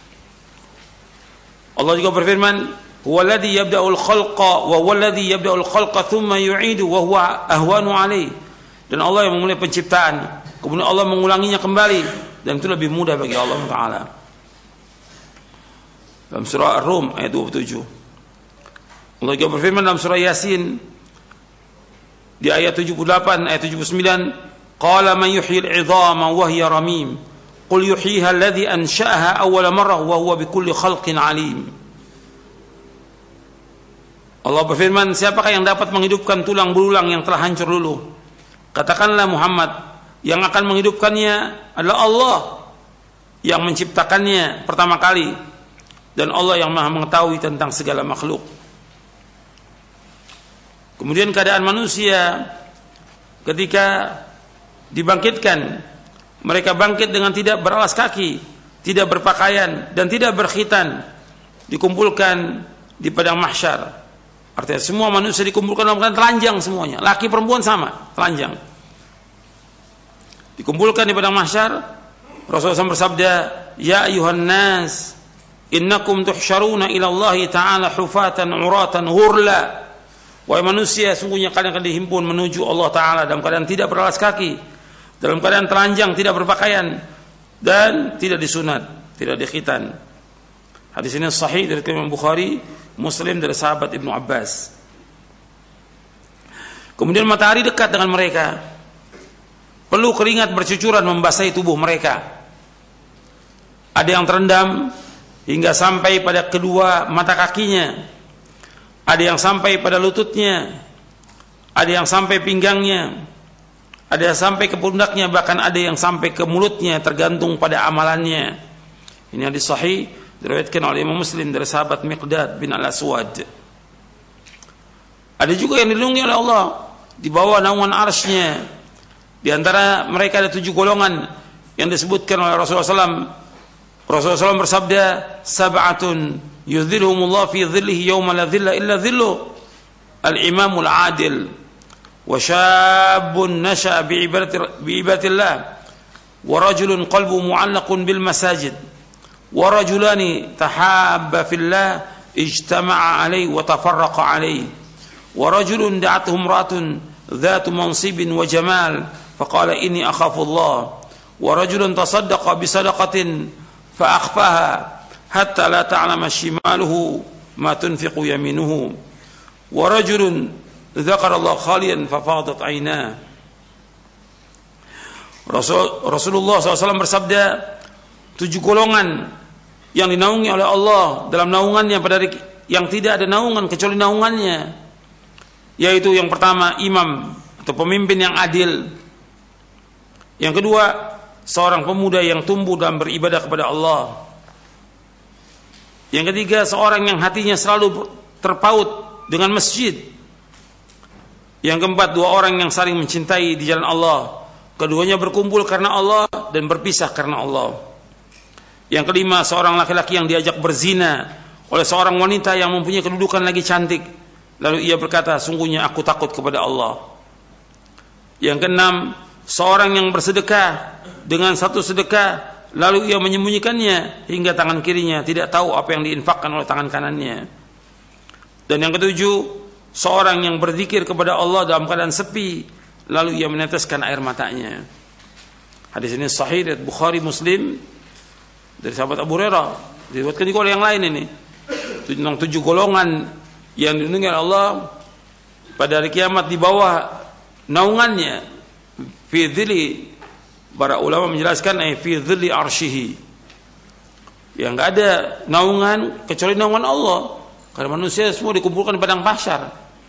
Allah juga berfirman, huwallazi yabda'ul khalqa wa huwallazi yabda'ul khalqa thumma yu'idu wa huwa ahwanu 'alaihi. Dan Allah yang memulai penciptaan, kemudian Allah mengulanginya kembali, dan itu lebih mudah bagi Allah Taala. Dalam surah Ar-Rum ayat 27. Allah juga berfirman dalam surah Yasin di ayat 78, ayat 79, qala man yuhyil 'idhama wa hiya ramim. Qul yuhyiha alladhi ansha'aha awwala marrah wa huwa bikulli khalqin 'alim. Allah berfirman, siapakah yang dapat menghidupkan tulang belulang yang telah hancur dulu? Katakanlah Muhammad, yang akan menghidupkannya adalah Allah yang menciptakannya pertama kali, dan Allah yang Maha mengetahui tentang segala makhluk. Kemudian keadaan manusia ketika dibangkitkan, mereka bangkit dengan tidak beralas kaki, tidak berpakaian, dan tidak berkhitan, dikumpulkan di padang mahsyar. Artinya semua manusia dikumpulkan dalam keadaan telanjang semuanya, laki perempuan sama, telanjang. Dikumpulkan di padang mahsyar. Rasulullah SAW bersabda, ya ayuhan nas, innakum tuhsyaruna ila Allah ta'ala hufatan uratan ghurla Wahai manusia, sungguhnya kalian akan dihimpun menuju Allah Ta'ala dalam keadaan tidak beralas kaki, dalam keadaan telanjang, tidak berpakaian, dan tidak disunat, tidak dikhitan. Hadis ini sahih dari Imam Bukhari, Muslim dari sahabat Ibnu Abbas. Kemudian matahari dekat dengan mereka, perlu keringat bercucuran membasahi tubuh mereka. Ada yang terendam hingga sampai pada kedua mata kakinya, ada yang sampai pada lututnya, ada yang sampai pinggangnya, ada yang sampai ke pundaknya, bahkan ada yang sampai ke mulutnya, tergantung pada amalannya. Ini hadis sahih diriwayatkan oleh Imam Muslim dari sahabat Miqdad bin Al-Aswad. Ada juga yang dilindungi oleh Allah di bawah naungan arsy-Nya. Di antara mereka ada 7 golongan yang disebutkan oleh Rasulullah SAW. Rasulullah SAW bersabda, "Sab'atun yudhilhumullah fi dhillihi yawma la dhilla illa dhilluh, al-imamul adil, wa syabun nasha'a bi'ibadatillah, wa rajulun qalbu mu'allaqun bil masajid, wa rajulani tahabba fillah ijtama'a alayhi wa tafarraqa alayhi, wa rajulun da'atuhu imra'atun dhatu mansibin wa jamal faqala inni akhafu Allah, wa rajulun tasaddaqa bi sadaqatin fa akhfaha hatta la ta'lama shimaluhu ma tunfiqu yaminuhu, wa rajulun dzakara Allah khaliyan fa fadat 'ainah." Rasulullah SAW bersabda, 7 golongan yang dinaungi oleh Allah dalam naungannya pada hari yang tidak ada naungan kecuali naungannya, yaitu yang pertama imam atau pemimpin yang adil, yang kedua seorang pemuda yang tumbuh dalam beribadah kepada Allah, yang ketiga seorang yang hatinya selalu terpaut dengan masjid, yang keempat 2 orang yang saling mencintai di jalan Allah, keduanya berkumpul karena Allah dan berpisah karena Allah, yang kelima seorang laki-laki yang diajak berzina oleh seorang wanita yang mempunyai kedudukan lagi cantik, lalu ia berkata, "Sungguhnya aku takut kepada Allah." Yang keenam seorang yang bersedekah dengan satu sedekah lalu ia menyembunyikannya hingga tangan kirinya tidak tahu apa yang diinfakkan oleh tangan kanannya. Dan yang ketujuh seorang yang berzikir kepada Allah dalam keadaan sepi lalu ia meneteskan air matanya. Hadis ini sahih dari Bukhari, Muslim dari sahabat Abu Hurairah, diriwayatkan juga oleh yang lain. Ini 7 golongan yang dilindungi oleh Allah pada hari kiamat di bawah naungannya, fi dhilli, para ulama menjelaskan fi dhilli arsyihi, yang enggak ada naungan kecuali naungan Allah, karena manusia semua dikumpulkan di padang mahsyar.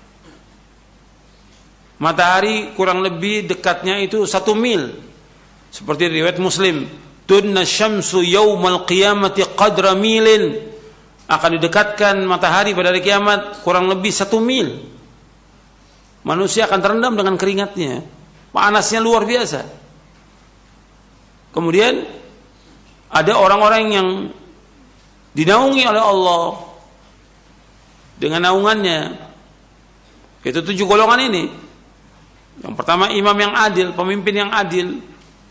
Matahari kurang lebih dekatnya itu 1 mil, seperti riwayat Muslim, "Tunna syamsu yaumal qiyamati qadra milin", akan didekatkan matahari pada hari kiamat kurang lebih 1 mil. Manusia akan terendam dengan keringatnya, panasnya luar biasa. Kemudian ada orang-orang yang dinaungi oleh Allah dengan naungannya, yaitu 7 golongan ini. Yang pertama imam yang adil, pemimpin yang adil.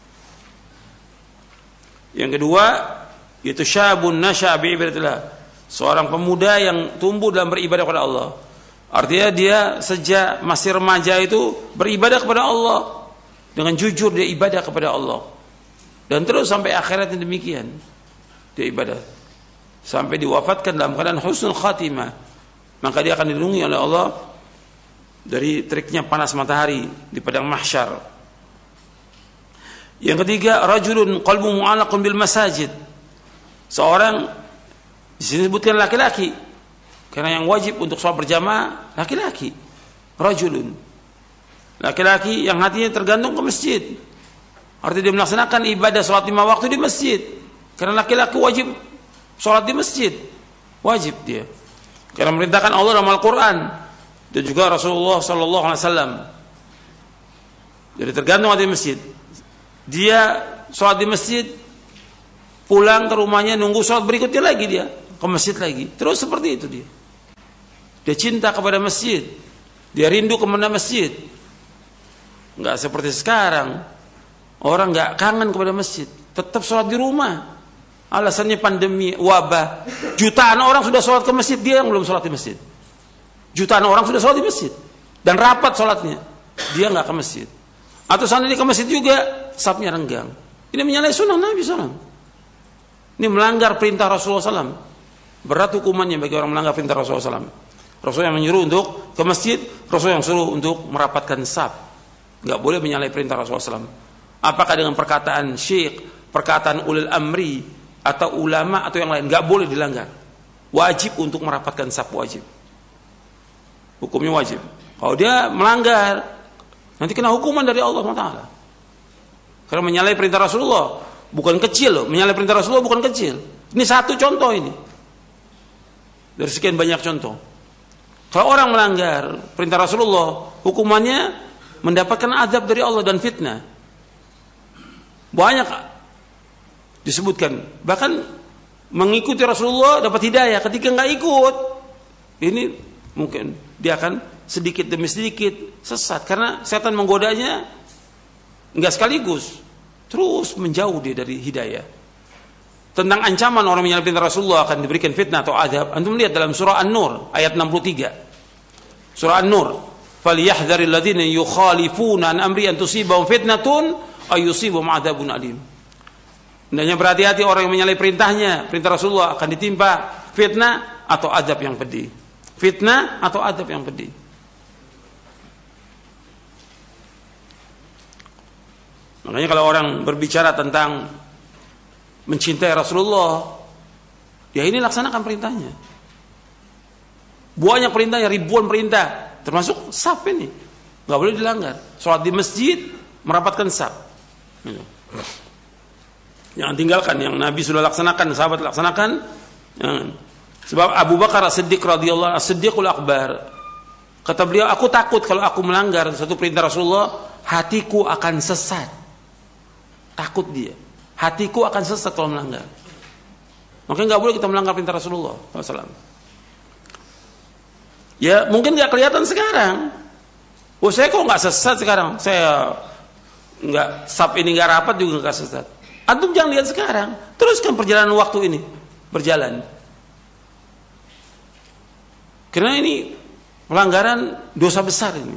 Yang kedua yaitu syabun nasha'a bi'ibadatillah, seorang pemuda yang tumbuh dalam beribadah kepada Allah. Artinya dia sejak masih remaja itu beribadah kepada Allah, dengan jujur dia ibadah kepada Allah, dan terus sampai akhiratnya demikian dia ibadah sampai diwafatkan dalam keadaan husnul khatimah. Maka dia akan dilindungi oleh Allah dari teriknya panas matahari di padang mahsyar. Yang ketiga rajulun qalbu mu'allaqun bil masajid, seorang di sini disebutkan laki-laki karena yang wajib untuk sholat berjamaah laki-laki. Rajulun, laki-laki yang hatinya tergantung ke masjid, artinya dia melaksanakan ibadah sholat 5 waktu di masjid, karena laki-laki wajib sholat di masjid, wajib dia, karena merintahkan Allah dalam Al-Quran dan juga Rasulullah SAW. Jadi tergantung di masjid, dia sholat di masjid, pulang ke rumahnya nunggu sholat berikutnya lagi dia ke masjid lagi, terus seperti itu dia. Dia cinta kepada masjid, dia rindu kepada masjid. Enggak seperti sekarang, orang enggak kangen kepada masjid, tetap sholat di rumah. Alasannya pandemi, wabah, jutaan orang sudah sholat ke masjid, dia yang belum sholat di masjid. Jutaan orang sudah sholat di masjid dan rapat sholatnya, dia nggak ke masjid. Atau seandainya ke masjid juga safnya renggang. Ini menyalahi sunnah Nabi SAW. Ini melanggar perintah Rasulullah SAW. Berat hukumannya bagi orang melanggar perintah Rasulullah SAW. Rasul yang menyuruh untuk ke masjid, Rasul yang suruh untuk merapatkan saf. Nggak boleh menyalahi perintah Rasulullah SAW. Apakah dengan perkataan syekh, perkataan ulil amri, atau ulama atau yang lain, nggak boleh dilanggar. Wajib untuk merapatkan saf, wajib. Hukumnya wajib. Kalau dia melanggar, nanti kena hukuman dari Allah Taala. Karena menyalahi perintah Rasulullah bukan kecil loh, menyalahi perintah Rasulullah bukan kecil. Ini satu contoh ini. Dari sekian banyak contoh. Kalau orang melanggar perintah Rasulullah, hukumannya mendapatkan azab dari Allah dan fitnah. Banyak disebutkan. Bahkan mengikuti Rasulullah dapat hidayah. Ketika nggak ikut, ini mungkin dia akan sedikit demi sedikit sesat. Karena setan menggodanya nggak sekaligus, terus menjauh dia dari hidayah. Tentang ancaman orang menyalahi perintah Rasulullah akan diberikan fitnah atau azab, antum lihat dalam surah An-Nur ayat 63. Surah An-Nur, "Falyahdharil ladzina yukhalifuna an amri an tusibahum fitnatun aw yusibahum adzabun alim." Hendaknya berhati-hati orang yang menyalahi perintahnya, perintah Rasulullah, akan ditimpa fitnah atau azab yang pedih. Fitnah atau azab yang pedih. Makanya kalau orang berbicara tentang mencintai Rasulullah, ya ini laksanakan perintahnya. Banyak perintahnya, ribuan perintah, termasuk saf ini, nggak boleh dilanggar. Sholat di masjid, merapatkan saf. Jangan tinggalkan yang Nabi sudah laksanakan, sahabat laksanakan. Jangan. Sebab Abu Bakar As-Siddiq radhiyallahu anhu, As-Siddiqul Akbar, kata beliau, aku takut kalau aku melanggar satu perintah Rasulullah, hatiku akan sesat. Takut dia, hatiku akan sesat kalau melanggar. Makanya nggak boleh kita melanggar perintah Rasulullah SAW. Ya mungkin nggak kelihatan sekarang. Oh saya kok nggak sesat sekarang? Saya nggak saf ini nggak rapat juga nggak sesat. Antum jangan lihat sekarang. Teruskan perjalanan waktu ini berjalan. Karena ini pelanggaran dosa besar ini.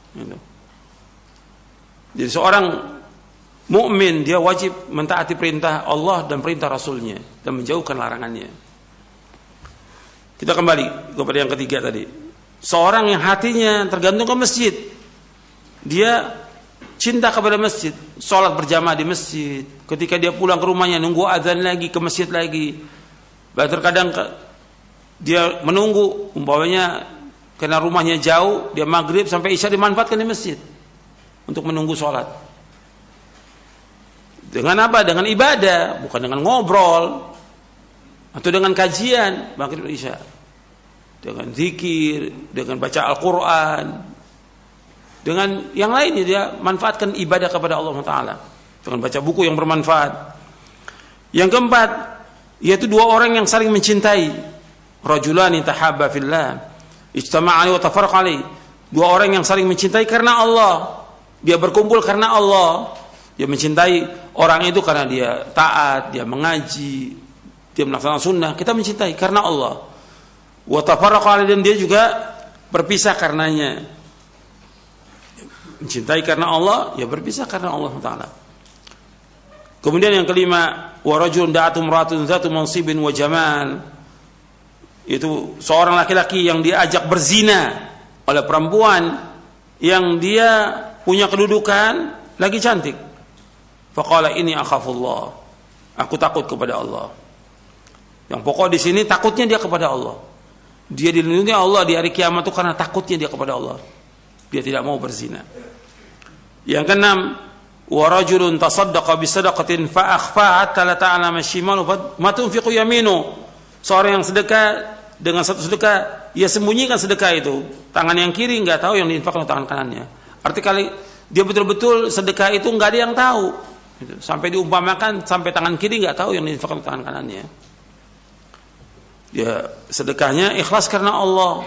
Jadi seorang mukmin dia wajib mentaati perintah Allah dan perintah Rasulnya dan menjauhkan larangannya. Kita kembali kepada yang ketiga tadi. Seorang yang hatinya tergantung ke masjid, dia cinta kepada masjid, sholat berjamaah di masjid. Ketika dia pulang ke rumahnya nunggu azan lagi, ke masjid lagi. Bahkan terkadang dia menunggu, umpamanya karena rumahnya jauh, dia maghrib sampai isya dimanfaatkan di masjid untuk menunggu sholat. Dengan apa? Dengan ibadah, bukan dengan ngobrol atau dengan kajian maghrib isya. Dengan zikir, dengan baca Al-Quran, dengan yang lainnya dia manfaatkan ibadah kepada Allah Taala dengan baca buku yang bermanfaat. Yang keempat, yaitu dua orang yang saling mencintai. Rajulani tahabba fillah, ijtama'a wa tafarraqa alaihi. Dua orang yang saling mencintai karena Allah. Dia berkumpul karena Allah. Dia mencintai orang itu karena dia taat, dia mengaji, dia melaksanakan sunnah. Kita mencintai karena Allah. Wa tafarraqa alaihi, dan dia juga berpisah karenanya. Mencintai karena Allah, ya berpisah karena Allah Taala. Kemudian yang kelima, wa rajulun da'atu imra'atun dzatu mansibin wa jamal. Itu seorang laki-laki yang diajak berzina oleh perempuan yang dia punya kedudukan lagi cantik. Faqala ini akhafullah. Aku takut kepada Allah. Yang pokok di sini takutnya dia kepada Allah. Dia dilindungi Allah di hari kiamat itu karena takutnya dia kepada Allah. Dia tidak mau berzina. Yang keenam, wa rajulun tasaddaqa bi sadaqatin fa akhfa'a hatta la ta'lama shimalu ma tunfiqu yaminu. Seorang yang sedekah dengan satu sedekah, ia sembunyikan sedekah itu. Tangan yang kiri enggak tahu yang diinfakkan oleh tangan kanannya. Arti kali dia betul-betul sedekah itu enggak ada yang tahu. Sampai diumpamakan sampai tangan kiri enggak tahu yang diinfakkan oleh tangan kanannya. Ya sedekahnya ikhlas karena Allah.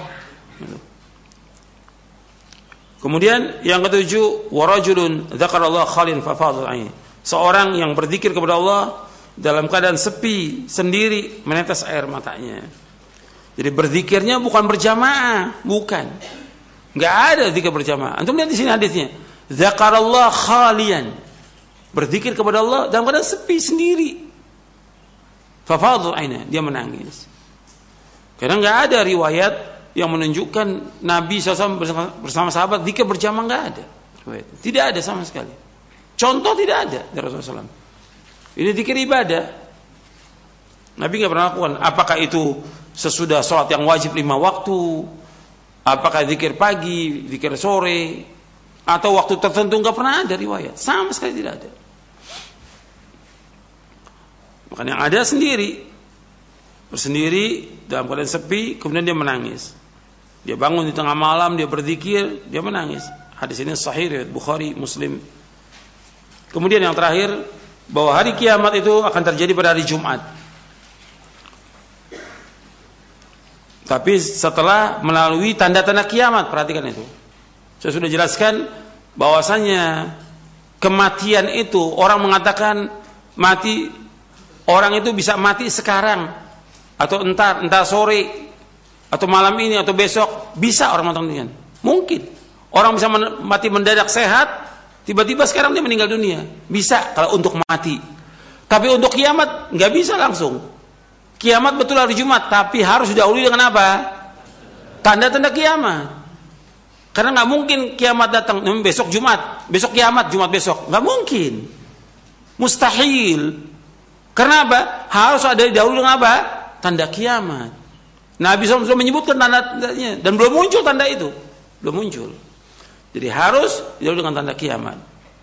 Kemudian yang ketujuh, warajulun dzakarallaha khalin fa fadha aini. Seorang yang berzikir kepada Allah dalam keadaan sepi, sendiri, menetes air matanya. Jadi berzikirnya bukan berjamaah, bukan. Enggak ada zikir berjamaah. Antum lihat di sini hadisnya. Zakarallah khalian. Berzikir kepada Allah dalam keadaan sepi sendiri. Fafadhu aina, dia menangis. Karena enggak ada riwayat yang menunjukkan Nabi SAW bersama sahabat zikir berjamaah, enggak ada. Tidak ada sama sekali. Contoh tidak ada dari Rasulullah SAW. Ini zikir ibadah. Nabi enggak pernah lakukan. Apakah itu sesudah sholat yang wajib 5 waktu, apakah zikir pagi, zikir sore, atau waktu tertentu, enggak pernah ada riwayat, sama sekali tidak ada. Makanya yang ada bersendiri dalam keadaan sepi, kemudian dia menangis. Dia bangun di tengah malam, dia berzikir, dia menangis. Hadis ini sahih riwayat Bukhari, Muslim. Kemudian yang terakhir, bahwa hari kiamat itu akan terjadi pada hari Jumat. Tapi setelah melalui tanda-tanda kiamat, perhatikan itu. Saya sudah jelaskan bahwasanya kematian itu, orang mengatakan mati, orang itu bisa mati sekarang atau entar sore atau malam ini atau besok, bisa orang mengatakan. Mungkin orang bisa mati mendadak sehat, tiba-tiba sekarang dia meninggal dunia. Bisa kalau untuk mati. Tapi untuk kiamat nggak bisa langsung. Kiamat betul hari Jumat, tapi harus didahului dengan apa? Tanda-tanda kiamat. Karena nggak mungkin kiamat datang besok Jumat, besok kiamat, Jumat besok, nggak mungkin, mustahil. Karena apa? Harus ada didahului dengan apa? Tanda kiamat. Nabi SAW menyebutkan tanda-tandanya dan belum muncul tanda itu, belum muncul. Jadi harus didahului dengan tanda kiamat.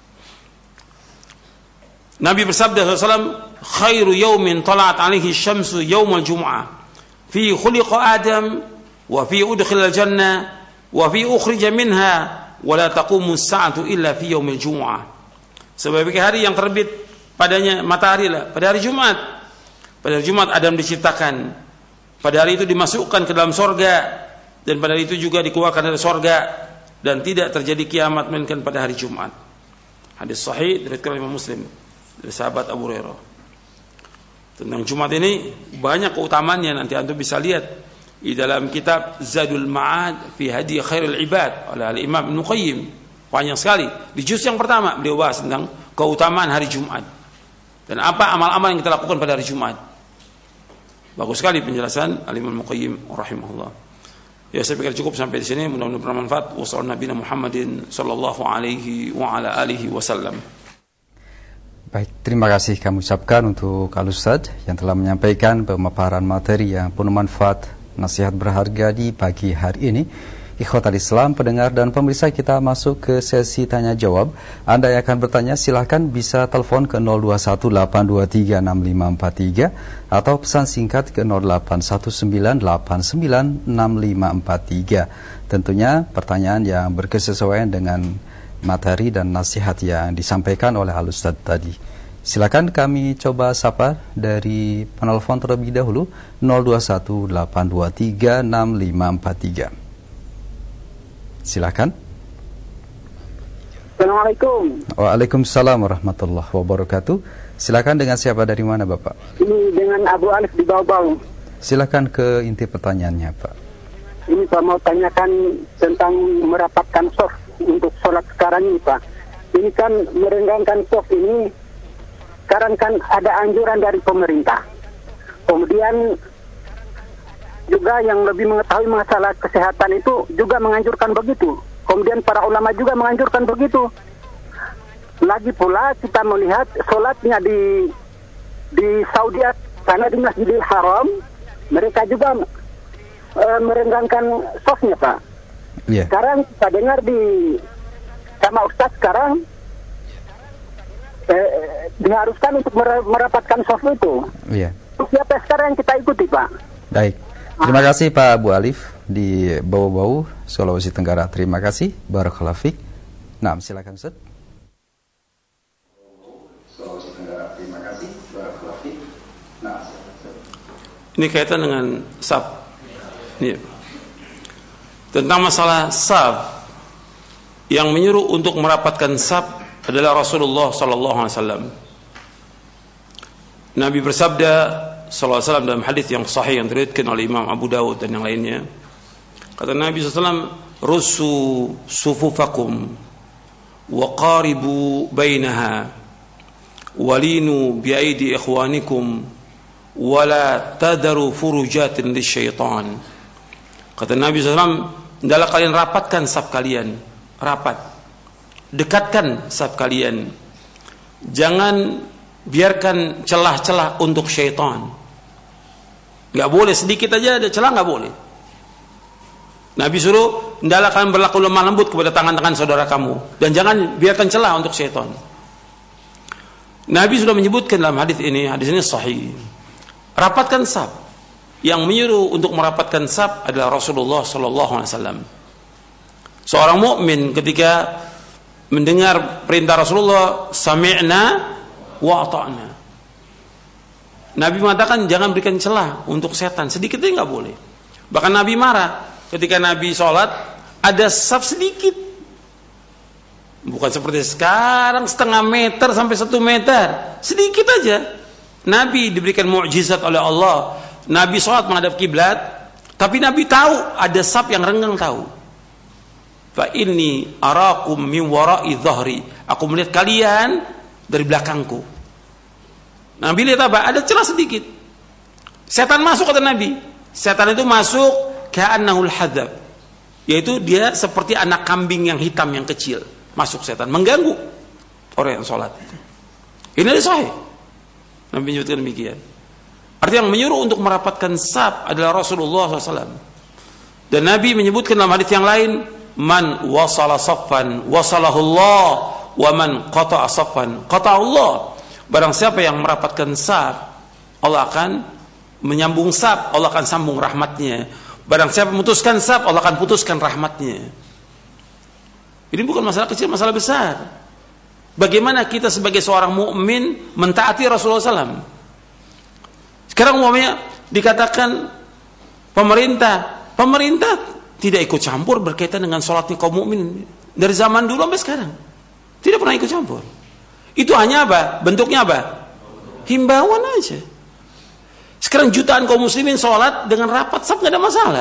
Nabi bersabda SAW, khairu yaumin tala'at alaihi syamsu yaumul jum'ah fi khuliqa Adam wa fi udkhilal jannah wa fi ukhrija minha wa la taqumu as-sa'atu illa fi yaumil jum'ah. Sebagai hari yang terbit padanya matahari lah pada hari Jumat. Pada hari Jumat Adam diciptakan. Pada hari itu dimasukkan ke dalam sorga, dan pada hari itu juga dikeluarkan dari sorga, dan tidak terjadi kiamat melainkan pada hari Jumat. Hadis sahih diriwayatkan oleh Imam Muslim dari sahabat Abu Hurairah. Tentang Jumat ini banyak keutamaannya, nanti antum bisa lihat di dalam kitab Zadul Ma'ad fi Hadi Khairul Ibad oleh Al-Imam Ibnu Qayyim. Panjang sekali. Di juz yang pertama beliau bahas tentang keutamaan hari Jumat dan apa amal-amal yang kita lakukan pada hari Jumat. Bagus sekali penjelasan Al-Imam Ibnu Qayyim rahimahullah. Ya, saya pikir cukup sampai di sini, mudah-mudahan bermanfaat. Wassallallahu Nabi Muhammadin sallallahu alaihi wa ala alihi wasallam. Baik, terima kasih kami ucapkan untuk Al-Ustadz yang telah menyampaikan pemaparan materi yang penuh manfaat, nasihat berharga di pagi hari ini. Ikhwatal Islam, pendengar dan pemirsa, kita masuk ke sesi tanya jawab. Anda yang akan bertanya silahkan bisa telepon ke 0218236543 atau pesan singkat ke 0819896543. Tentunya pertanyaan yang berkesesuaian dengan materi dan nasihat yang disampaikan oleh Al-Ustadz tadi. Silakan kami coba sapa dari penelpon terlebih dahulu 0218236543. Silakan. Assalamualaikum. Waalaikumsalam warahmatullahi wabarakatuh. Silakan, dengan siapa, dari mana Bapak? Ini dengan Abu Alif di Bau-Bau. Silakan ke inti pertanyaannya, Pak. Ini Pak mau tanyakan tentang merapatkan soft untuk sholat sekarang ini, Pak. Ini kan merenggangkan soft ini, sekarang kan ada anjuran dari pemerintah. Kemudian juga yang lebih mengetahui masalah kesehatan itu juga menganjurkan begitu. Kemudian para ulama juga menganjurkan begitu. Lagi pula kita melihat sholatnya di Saudi, karena di Masjidil Haram mereka juga merenggangkan softnya, Pak. Yeah. Sekarang kita dengar sama Ustaz sekarang diharuskan untuk merapatkan soft itu. Yeah. Siapa sekarang yang kita ikuti, Pak? Baik. Terima kasih Pak Abu Alif di Bau-Bau, Sulawesi Tenggara. Terima kasih. Barakallahu fiik. Nah, silakan Ustaz. Ini kaitan dengan saf. Ini tentang masalah saf. Yang menyuruh untuk merapatkan saf adalah Rasulullah sallallahu alaihi wasallam. Nabi bersabda, sallallahu alaihi wasallam dalam hadis yang sahih yang diriwayatkan oleh Imam Abu Dawud dan yang lainnya. Kata Nabi sallallahu alaihi wasallam, "Rusu sufufakum wa qaribu bainaha walinu bi aidi ikhwanikum wa la tadaru furujatin lisyaitan." Kata Nabi sallallahu alaihi wasallam, hendaklah kalian rapatkan saf kalian, rapat. Dekatkan saf kalian. Jangan biarkan celah-celah untuk syaitan. Enggak boleh, sedikit aja ada celah enggak boleh. Nabi suruh, hendaklah kalian berlaku lemah lembut kepada tangan-tangan saudara kamu dan jangan biarkan celah untuk syaitan. Nabi sudah menyebutkan dalam hadis ini sahih. Rapatkan saf. Yang menyuruh untuk merapatkan saf adalah Rasulullah sallallahu alaihi wasallam. Seorang mukmin ketika mendengar perintah Rasulullah, sami'na wa ata'na. Nabi mengatakan jangan berikan celah untuk setan, sedikit aja enggak boleh. Bahkan Nabi marah ketika Nabi sholat ada saf sedikit, bukan seperti sekarang setengah meter sampai 1 meter, sedikit aja. Nabi diberikan mukjizat oleh Allah. Nabi sholat menghadap kiblat, tapi Nabi tahu ada saf yang renggang, tahu. Fa inni arakum min wara'i dhahri. Aku melihat kalian dari belakangku. Nabi lihat apa? Ada celah sedikit. Setan masuk, kata Nabi. Setan itu masuk ka'annahul hadab, yaitu dia seperti anak kambing yang hitam yang kecil. Masuk setan mengganggu orang yang sholat. Ini adalah sahih. Nabi menyebutkan demikian. Artinya yang menyuruh untuk merapatkan saf adalah Rasulullah SAW. Dan Nabi menyebutkan dalam hadis yang lain, man wasala saffan wasalahu Allah, wa man qata'a saffan qata'a Allah. Barang siapa yang merapatkan saf, Allah akan menyambung saf, Allah akan sambung rahmatnya. Barang siapa memutuskan saf, Allah akan putuskan rahmatnya. Ini bukan masalah kecil, masalah besar. Bagaimana kita sebagai seorang mukmin mentaati Rasulullah SAW. Sekarang umumnya dikatakan pemerintah tidak ikut campur berkaitan dengan sholatnya kaum mukmin dari zaman dulu sampai sekarang. Tidak pernah ikut campur. Itu hanya apa? Bentuknya apa? Himbauan aja. Sekarang jutaan kaum muslimin sholat dengan rapat saf, nggak ada masalah.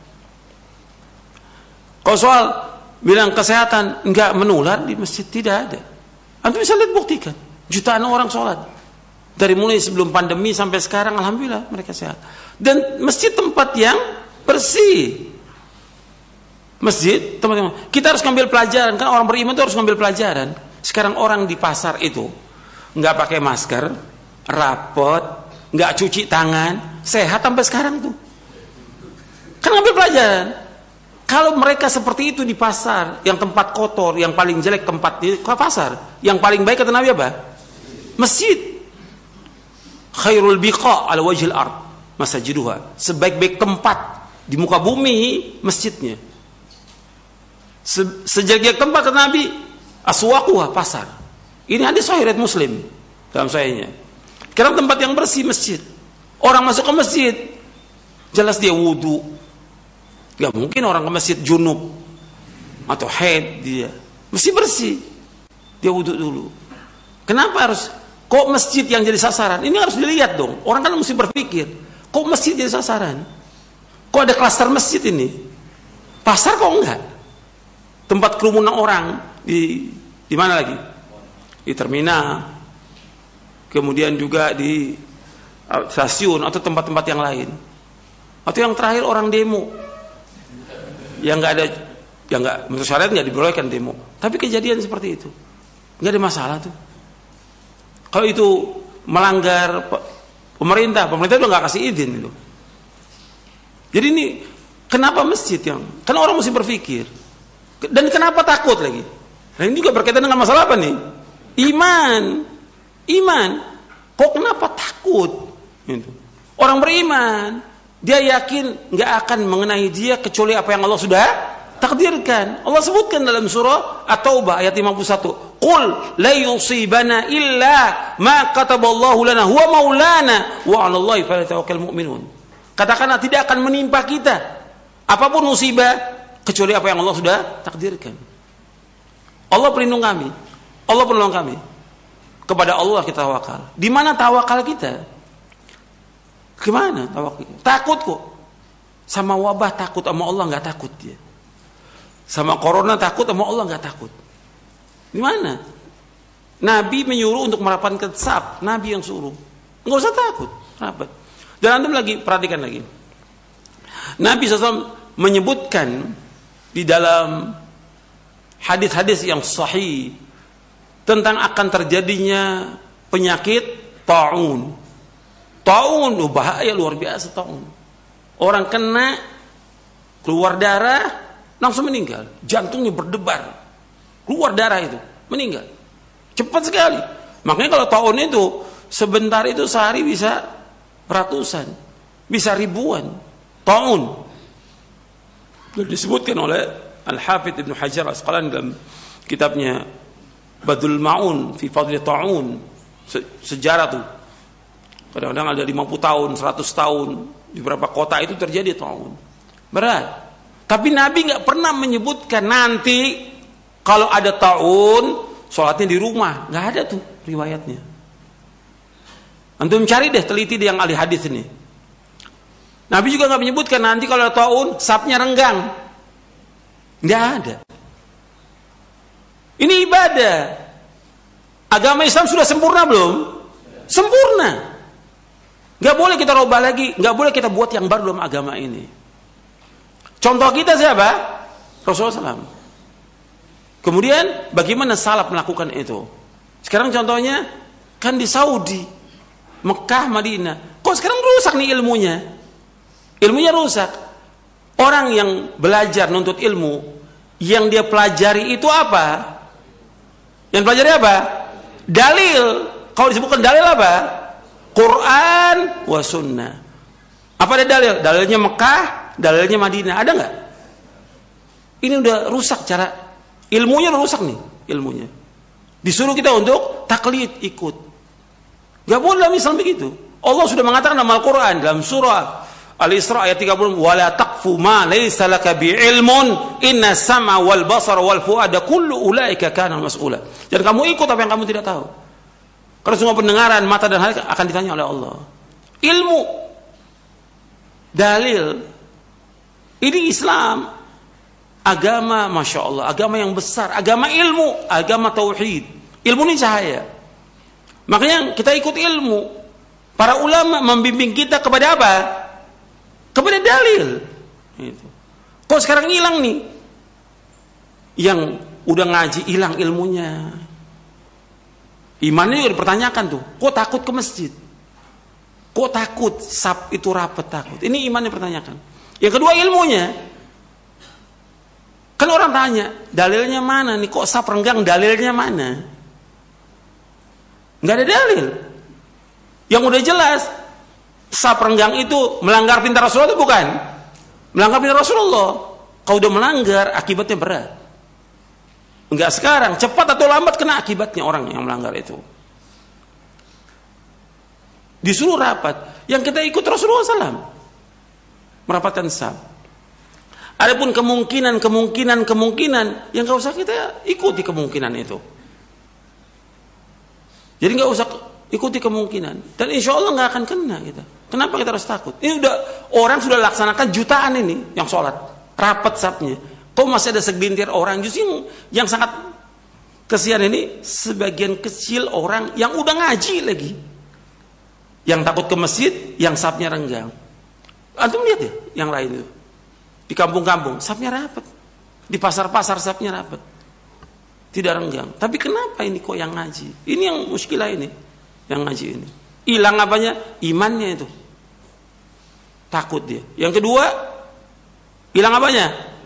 Kalau soal bilang kesehatan nggak menular di masjid, tidak ada. Antum bisa lihat, buktikan. Jutaan orang sholat dari mulai sebelum pandemi sampai sekarang, alhamdulillah mereka sehat. Dan masjid tempat yang bersih. Masjid teman-teman, kita harus ngambil pelajaran, kan orang beriman itu harus ngambil pelajaran. Sekarang orang di pasar itu nggak pakai masker, rapot, nggak cuci tangan, sehat sampai sekarang tuh. Kan ngambil pelajaran. Kalau mereka seperti itu di pasar, yang tempat kotor, yang paling jelek tempat di pasar, yang paling baik kata Nabi apa? Masjid. Khairul biqa ala wajhil ard masajiduha. Sebaik-baik tempat di muka bumi masjidnya. Sejelek tempat kata Nabi, aswaquha, pasar. Ini hadis sahih riwayat Muslim dalam sahihnya. Karena tempat yang bersih masjid. Orang masuk ke masjid jelas dia wudu. Gak mungkin orang ke masjid junub atau haid, dia mesti bersih. Dia wudu dulu. Kenapa harus kok masjid yang jadi sasaran? Ini harus dilihat dong. Orang kan mesti berpikir, kok masjid jadi sasaran? Kok ada klaster masjid ini? Pasar kok enggak? Tempat kerumunan orang di mana lagi? Di terminal. Kemudian juga di stasiun atau tempat-tempat yang lain. Atau yang terakhir orang demo. Yang enggak ada, yang enggak menurut syariat enggak dibolehkan demo. Tapi kejadian seperti itu. Enggak ada masalah tuh. Kalau itu melanggar pemerintah udah nggak kasih izin itu. Jadi ini kenapa masjid yang? Karena orang mesti berpikir. Dan kenapa takut lagi? Nah ini juga berkaitan dengan masalah apa nih? Iman. Kok kenapa takut? Gitu. Orang beriman, dia yakin nggak akan mengenai dia kecuali apa yang Allah sudah takdirkan. Allah sebutkan dalam surah At-Taubah ayat 51. Qul la yusibana illa ma kataballahu lana huwa maulana wa 'alallahi falyatawakkalul mu'minun. Katakanlah tidak akan menimpa kita apapun musibah kecuali apa yang Allah sudah takdirkan. Allah pelindung kami. Allah penolong kami. Kepada Allah kita tawakal. Di mana tawakal kita? Gimana tawakal? Takut kok. Sama wabah takut, sama Allah nggak takut dia. Sama corona takut, sama Allah nggak takut. Gimana? Nabi menyuruh untuk merapatkan saf, Nabi yang suruh. Nggak usah takut, rapat. Dan antum lagi perhatikan lagi. Nabi SAW menyebutkan di dalam hadis-hadis yang sahih tentang akan terjadinya penyakit ta'un. Ta'un, bahaya luar biasa ta'un. Orang kena, keluar darah, langsung meninggal. Jantungnya berdebar, keluar darah itu, meninggal. Cepat sekali. Makanya kalau ta'un itu sebentar itu sehari bisa ratusan, bisa ribuan. Ta'un. Disebutkan oleh Al-Hafidh Ibnu Hajar Asqalani dalam kitabnya Badul Ma'un fi Fadli Ta'un. Sejarah tuh. Kadang-kadang ada 50 tahun, 100 tahun di beberapa kota itu terjadi ta'un. Berat. Tapi Nabi nggak pernah menyebutkan nanti kalau ada ta'un sholatnya di rumah. Nggak ada tuh riwayatnya. Antum cari deh, teliti deh yang ahli hadis ini. Nabi juga nggak menyebutkan nanti kalau ada ta'un safnya renggang. Nggak ada. Ini ibadah. Agama Islam sudah sempurna belum? Sempurna. Nggak boleh kita rubah lagi, nggak boleh kita buat yang baru dalam agama ini. Contoh kita siapa? Rasulullah SAW. Kemudian bagaimana salaf melakukan itu? Sekarang contohnya kan di Saudi, Mekah, Madinah. Kok sekarang rusak nih ilmunya? Ilmunya rusak. Orang yang belajar nuntut ilmu, yang dia pelajari itu apa? Yang pelajari apa? Dalil. Kalau disebutkan dalil apa? Quran wa sunnah. Apa ada dalil? Dalilnya Mekah, dalilnya Madinah. Ada nggak? Ini udah rusak cara ilmunya, udah rusak nih ilmunya. Disuruh kita untuk taklid, ikut. Gak boleh dalam Islam begitu. Allah sudah mengatakan dalam Al-Quran dalam surah Al-Isra ayat 30, wala taqfu ma laysa laka bi'ilmun inna sama wal basar wal fuada kullu ulaika kana mas'ula. Jangan kamu ikut apa yang kamu tidak tahu. Karena semua pendengaran, mata dan hati akan ditanya oleh Allah. Ilmu, dalil, ini Islam, agama, masya Allah, agama yang besar, agama ilmu, agama tauhid. Ilmu ini cahaya. Makanya kita ikut ilmu. Para ulama membimbing kita kepada apa? Kepada dalil. Itu. Kok sekarang hilang nih? Yang udah ngaji hilang ilmunya. Imannya juga dipertanyakan tuh. Kok takut ke masjid? Kok takut saf itu rapat takut? Ini imannya dipertanyakan. Yang kedua ilmunya. Kan orang tanya, dalilnya mana nih? Kok saf renggang, dalilnya mana? Nggak ada dalil. Yang udah jelas saf renggang itu melanggar perintah Rasulullah itu bukan? Melanggar perintah Rasulullah. Kalau udah melanggar akibatnya berat. Enggak sekarang, cepat atau lambat kena akibatnya orang yang melanggar itu. Disuruh rapat, yang kita ikut Rasulullah SAW merapatkan saf. Adapun kemungkinan yang nggak usah kita ikuti kemungkinan itu. Jadi nggak usah ikuti kemungkinan, dan insya Allah nggak akan kena kita. Kenapa kita harus takut? Ini udah orang sudah laksanakan jutaan ini yang sholat rapat safnya. Kok masih ada segelintir orang justru yang sangat kesian ini sebagian kecil orang yang udah ngaji lagi, yang takut ke masjid, yang safnya renggang. Antum lihat ya yang lain itu di kampung-kampung safnya rapat, di pasar-pasar safnya rapat, tidak renggang. Tapi kenapa ini kok yang ngaji? Ini yang muskilah ini, yang ngaji ini hilang apanya? Imannya itu, takut dia. Yang kedua hilang apanya?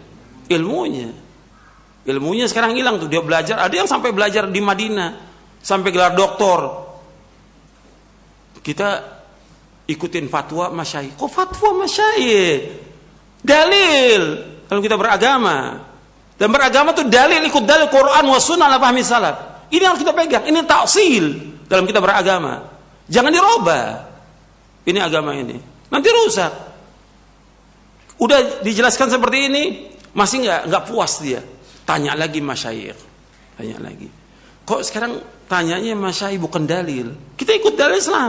Ilmunya sekarang hilang tuh. Dia belajar, ada yang sampai belajar di Madinah sampai gelar doktor. Kita ikutin fatwa masyayikh. Kok fatwa masyayikh? Dalil kalau kita beragama. Dan beragama tuh dalil, ikut dalil Quran wa sunnah ala fahmi salaf. Ini harus kita pegang. Ini ta'sil dalam kita beragama. Jangan dirubah. Ini agama ini. Nanti rusak. Udah dijelaskan seperti ini, masih nggak puas dia, tanya lagi masyayikh, tanya lagi. Kok sekarang tanyanya masyayikh bukan dalil? Kita ikut dalil selamat.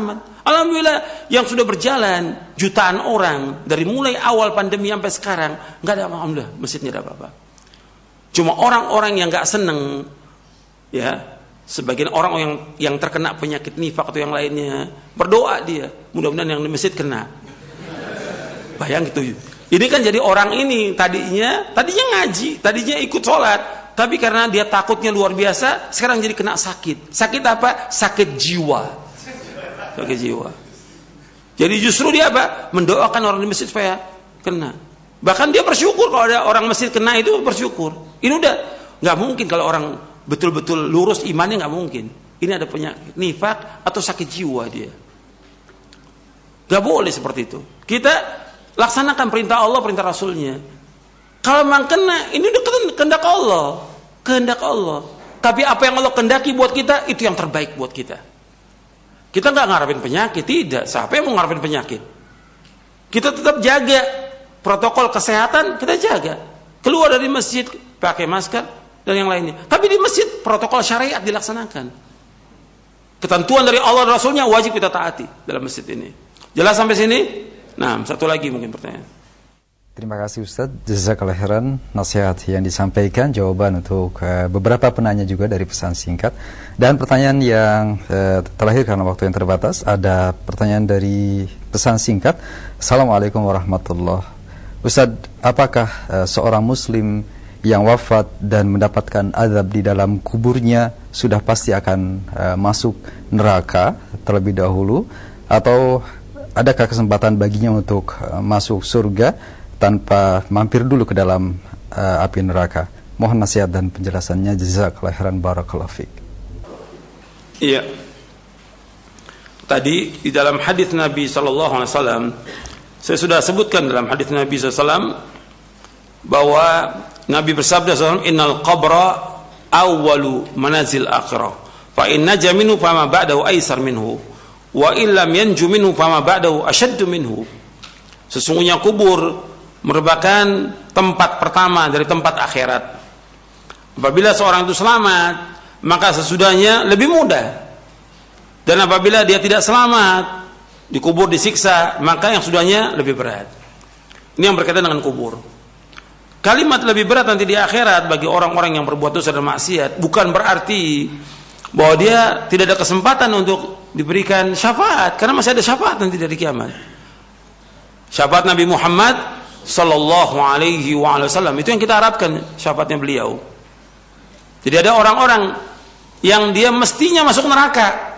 Alhamdulillah yang sudah berjalan jutaan orang dari mulai awal pandemi sampai sekarang nggak ada alhamdulillah masjidnya ada apa-apa. Cuma orang-orang yang nggak seneng, ya sebagian orang yang terkena penyakit nifak atau yang lainnya berdoa dia mudah-mudahan yang di masjid kena. Bayang gitu. Ini kan jadi orang ini tadinya ngaji, tadinya ikut sholat, tapi karena dia takutnya luar biasa, sekarang jadi kena sakit. Sakit apa? Sakit jiwa. Sakit jiwa. Jadi justru dia apa? Mendoakan orang di masjid supaya kena. Bahkan dia bersyukur kalau ada orang masjid kena itu bersyukur. Ini udah nggak mungkin kalau orang betul-betul lurus imannya nggak mungkin. Ini ada penyakit nifak atau sakit jiwa dia. Gak boleh seperti itu. Kita laksanakan perintah Allah, perintah Rasulnya. Kalau memang kena, ini udah kehendak Allah. Kehendak Allah. Tapi apa yang Allah kehendaki buat kita, itu yang terbaik buat kita. Kita nggak ngarepin penyakit, tidak. Siapa yang mau ngarepin penyakit? Kita tetap jaga protokol kesehatan, kita jaga. Keluar dari masjid, pakai masker, dan yang lainnya. Tapi di masjid, protokol syariat dilaksanakan. Ketentuan dari Allah dan Rasulnya wajib kita taati dalam masjid ini. Jelas sampai sini? Nah, satu lagi mungkin pertanyaan. Terima kasih Ustaz, jazakallahu khairan nasihat yang disampaikan, jawaban untuk beberapa penanya juga dari pesan singkat. Dan pertanyaan yang terakhir karena waktu yang terbatas, ada pertanyaan dari pesan singkat. Assalamualaikum warahmatullahi wabarakatuh. Ustaz, apakah seorang muslim yang wafat dan mendapatkan azab di dalam kuburnya sudah pasti akan masuk neraka terlebih dahulu, atau adakah kesempatan baginya untuk masuk surga tanpa mampir dulu ke dalam api neraka? Mohon nasihat dan penjelasannya. Jazakallahu khairan, barakallahu fiik. Iya. Tadi di dalam hadis Nabi sallallahu alaihi wasallam saya sudah sebutkan dalam hadis Nabi sallallahu alaihi wasallam bahwa Nabi bersabda sallallahu innal qabra awwalu manazil akhirah fa in naja minhu fama ba'dahu aisar minhu wa illam yanju minhu fama ba'dahu ashaddu minhu. Sesungguhnya kubur merupakan tempat pertama dari tempat akhirat. Apabila seorang itu selamat, maka sesudahnya lebih mudah. Dan apabila dia tidak selamat, dikubur disiksa, maka yang sudahnya lebih berat. Ini yang berkaitan dengan kubur. Kalimat lebih berat nanti di akhirat bagi orang-orang yang berbuat dosa dan maksiat bukan berarti bahwa dia tidak ada kesempatan untuk diberikan syafaat, karena masih ada syafaat nanti dari kiamat. Syafaat Nabi Muhammad sallallahu alaihi wasallam itu yang kita harapkan, syafaatnya beliau. Jadi ada orang-orang yang dia mestinya masuk neraka,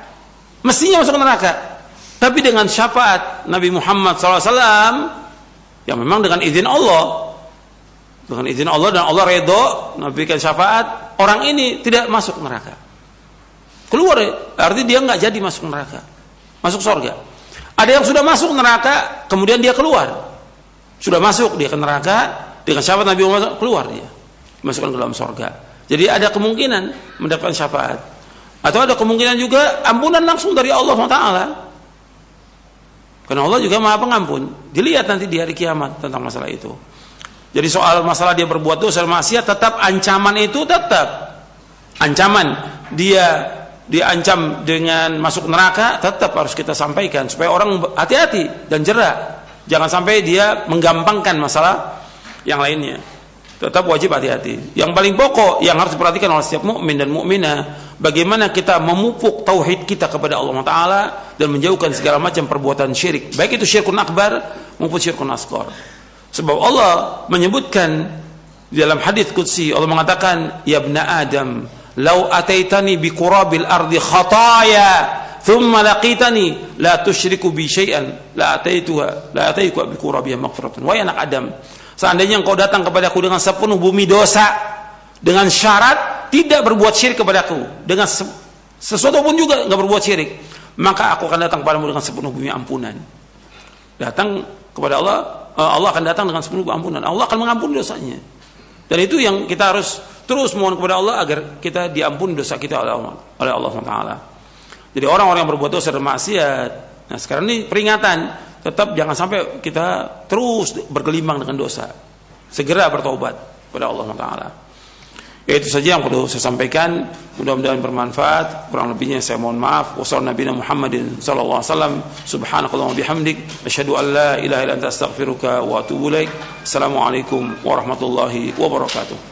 tapi dengan syafaat Nabi Muhammad SAW yang memang dengan izin Allah, dan Allah redho memberikan syafaat, orang ini tidak masuk neraka, keluar, artinya dia nggak jadi masuk neraka, masuk surga. Ada yang sudah masuk neraka kemudian dia keluar. Sudah masuk dia ke neraka, dengan syafaat Nabi Muhammad keluar dia, masukkan ke dalam surga. Jadi ada kemungkinan mendapatkan syafaat, atau ada kemungkinan juga ampunan langsung dari Allah SWT. Karena Allah juga Maha Pengampun. Dilihat nanti di hari kiamat tentang masalah itu. Jadi soal masalah dia berbuat dosa maksiat, tetap ancaman itu tetap ancaman. Dia diancam dengan masuk neraka, tetap harus kita sampaikan supaya orang hati-hati dan jera. Jangan sampai dia menggampangkan masalah yang lainnya. Tetap wajib hati-hati. Yang paling pokok yang harus diperhatikan oleh setiap mukmin dan mukminah, bagaimana kita memupuk tauhid kita kepada Allah Taala dan menjauhkan segala macam perbuatan syirik, baik itu syirkun akbar maupun syirkun asghar. Sebab Allah menyebutkan di dalam hadis qudsi, Allah mengatakan, ya ibna Adam, law ataitani bi qurabil ardi khataaya thumma laqitani la tusyriku bi syai'an la ataituka bi qurabiha maghfiratan. Wahai anak Adam, seandainya engkau datang kepadaku dengan sepenuh bumi dosa, dengan syarat tidak berbuat syirik kepadaku, dengan sesuatu pun juga enggak berbuat syirik, maka aku akan datang kepadamu dengan sepenuh bumi ampunan. Datang kepada Allah, Allah akan datang dengan sepenuh bumi ampunan. Allah akan mengampuni dosanya. Dan itu yang kita harus terus mohon kepada Allah agar kita diampuni dosa kita oleh Allah Taala. Jadi orang-orang yang berbuat dosa dan maksiat, nah sekarang ini peringatan, tetap jangan sampai kita terus bergelimang dengan dosa. Segera bertobat kepada Allah Taala. Ya, itu saja yang perlu saya sampaikan. Mudah-mudahan bermanfaat. Kurang lebihnya saya mohon maaf. Wassalamualaikum Muhammadin sallallahu alaihi wasallam. Subhanakallahumma bihamdik asyhadu an la ilaha illa anta astaghfiruka wa atubu ilaik. Assalamualaikum warahmatullahi wabarakatuh.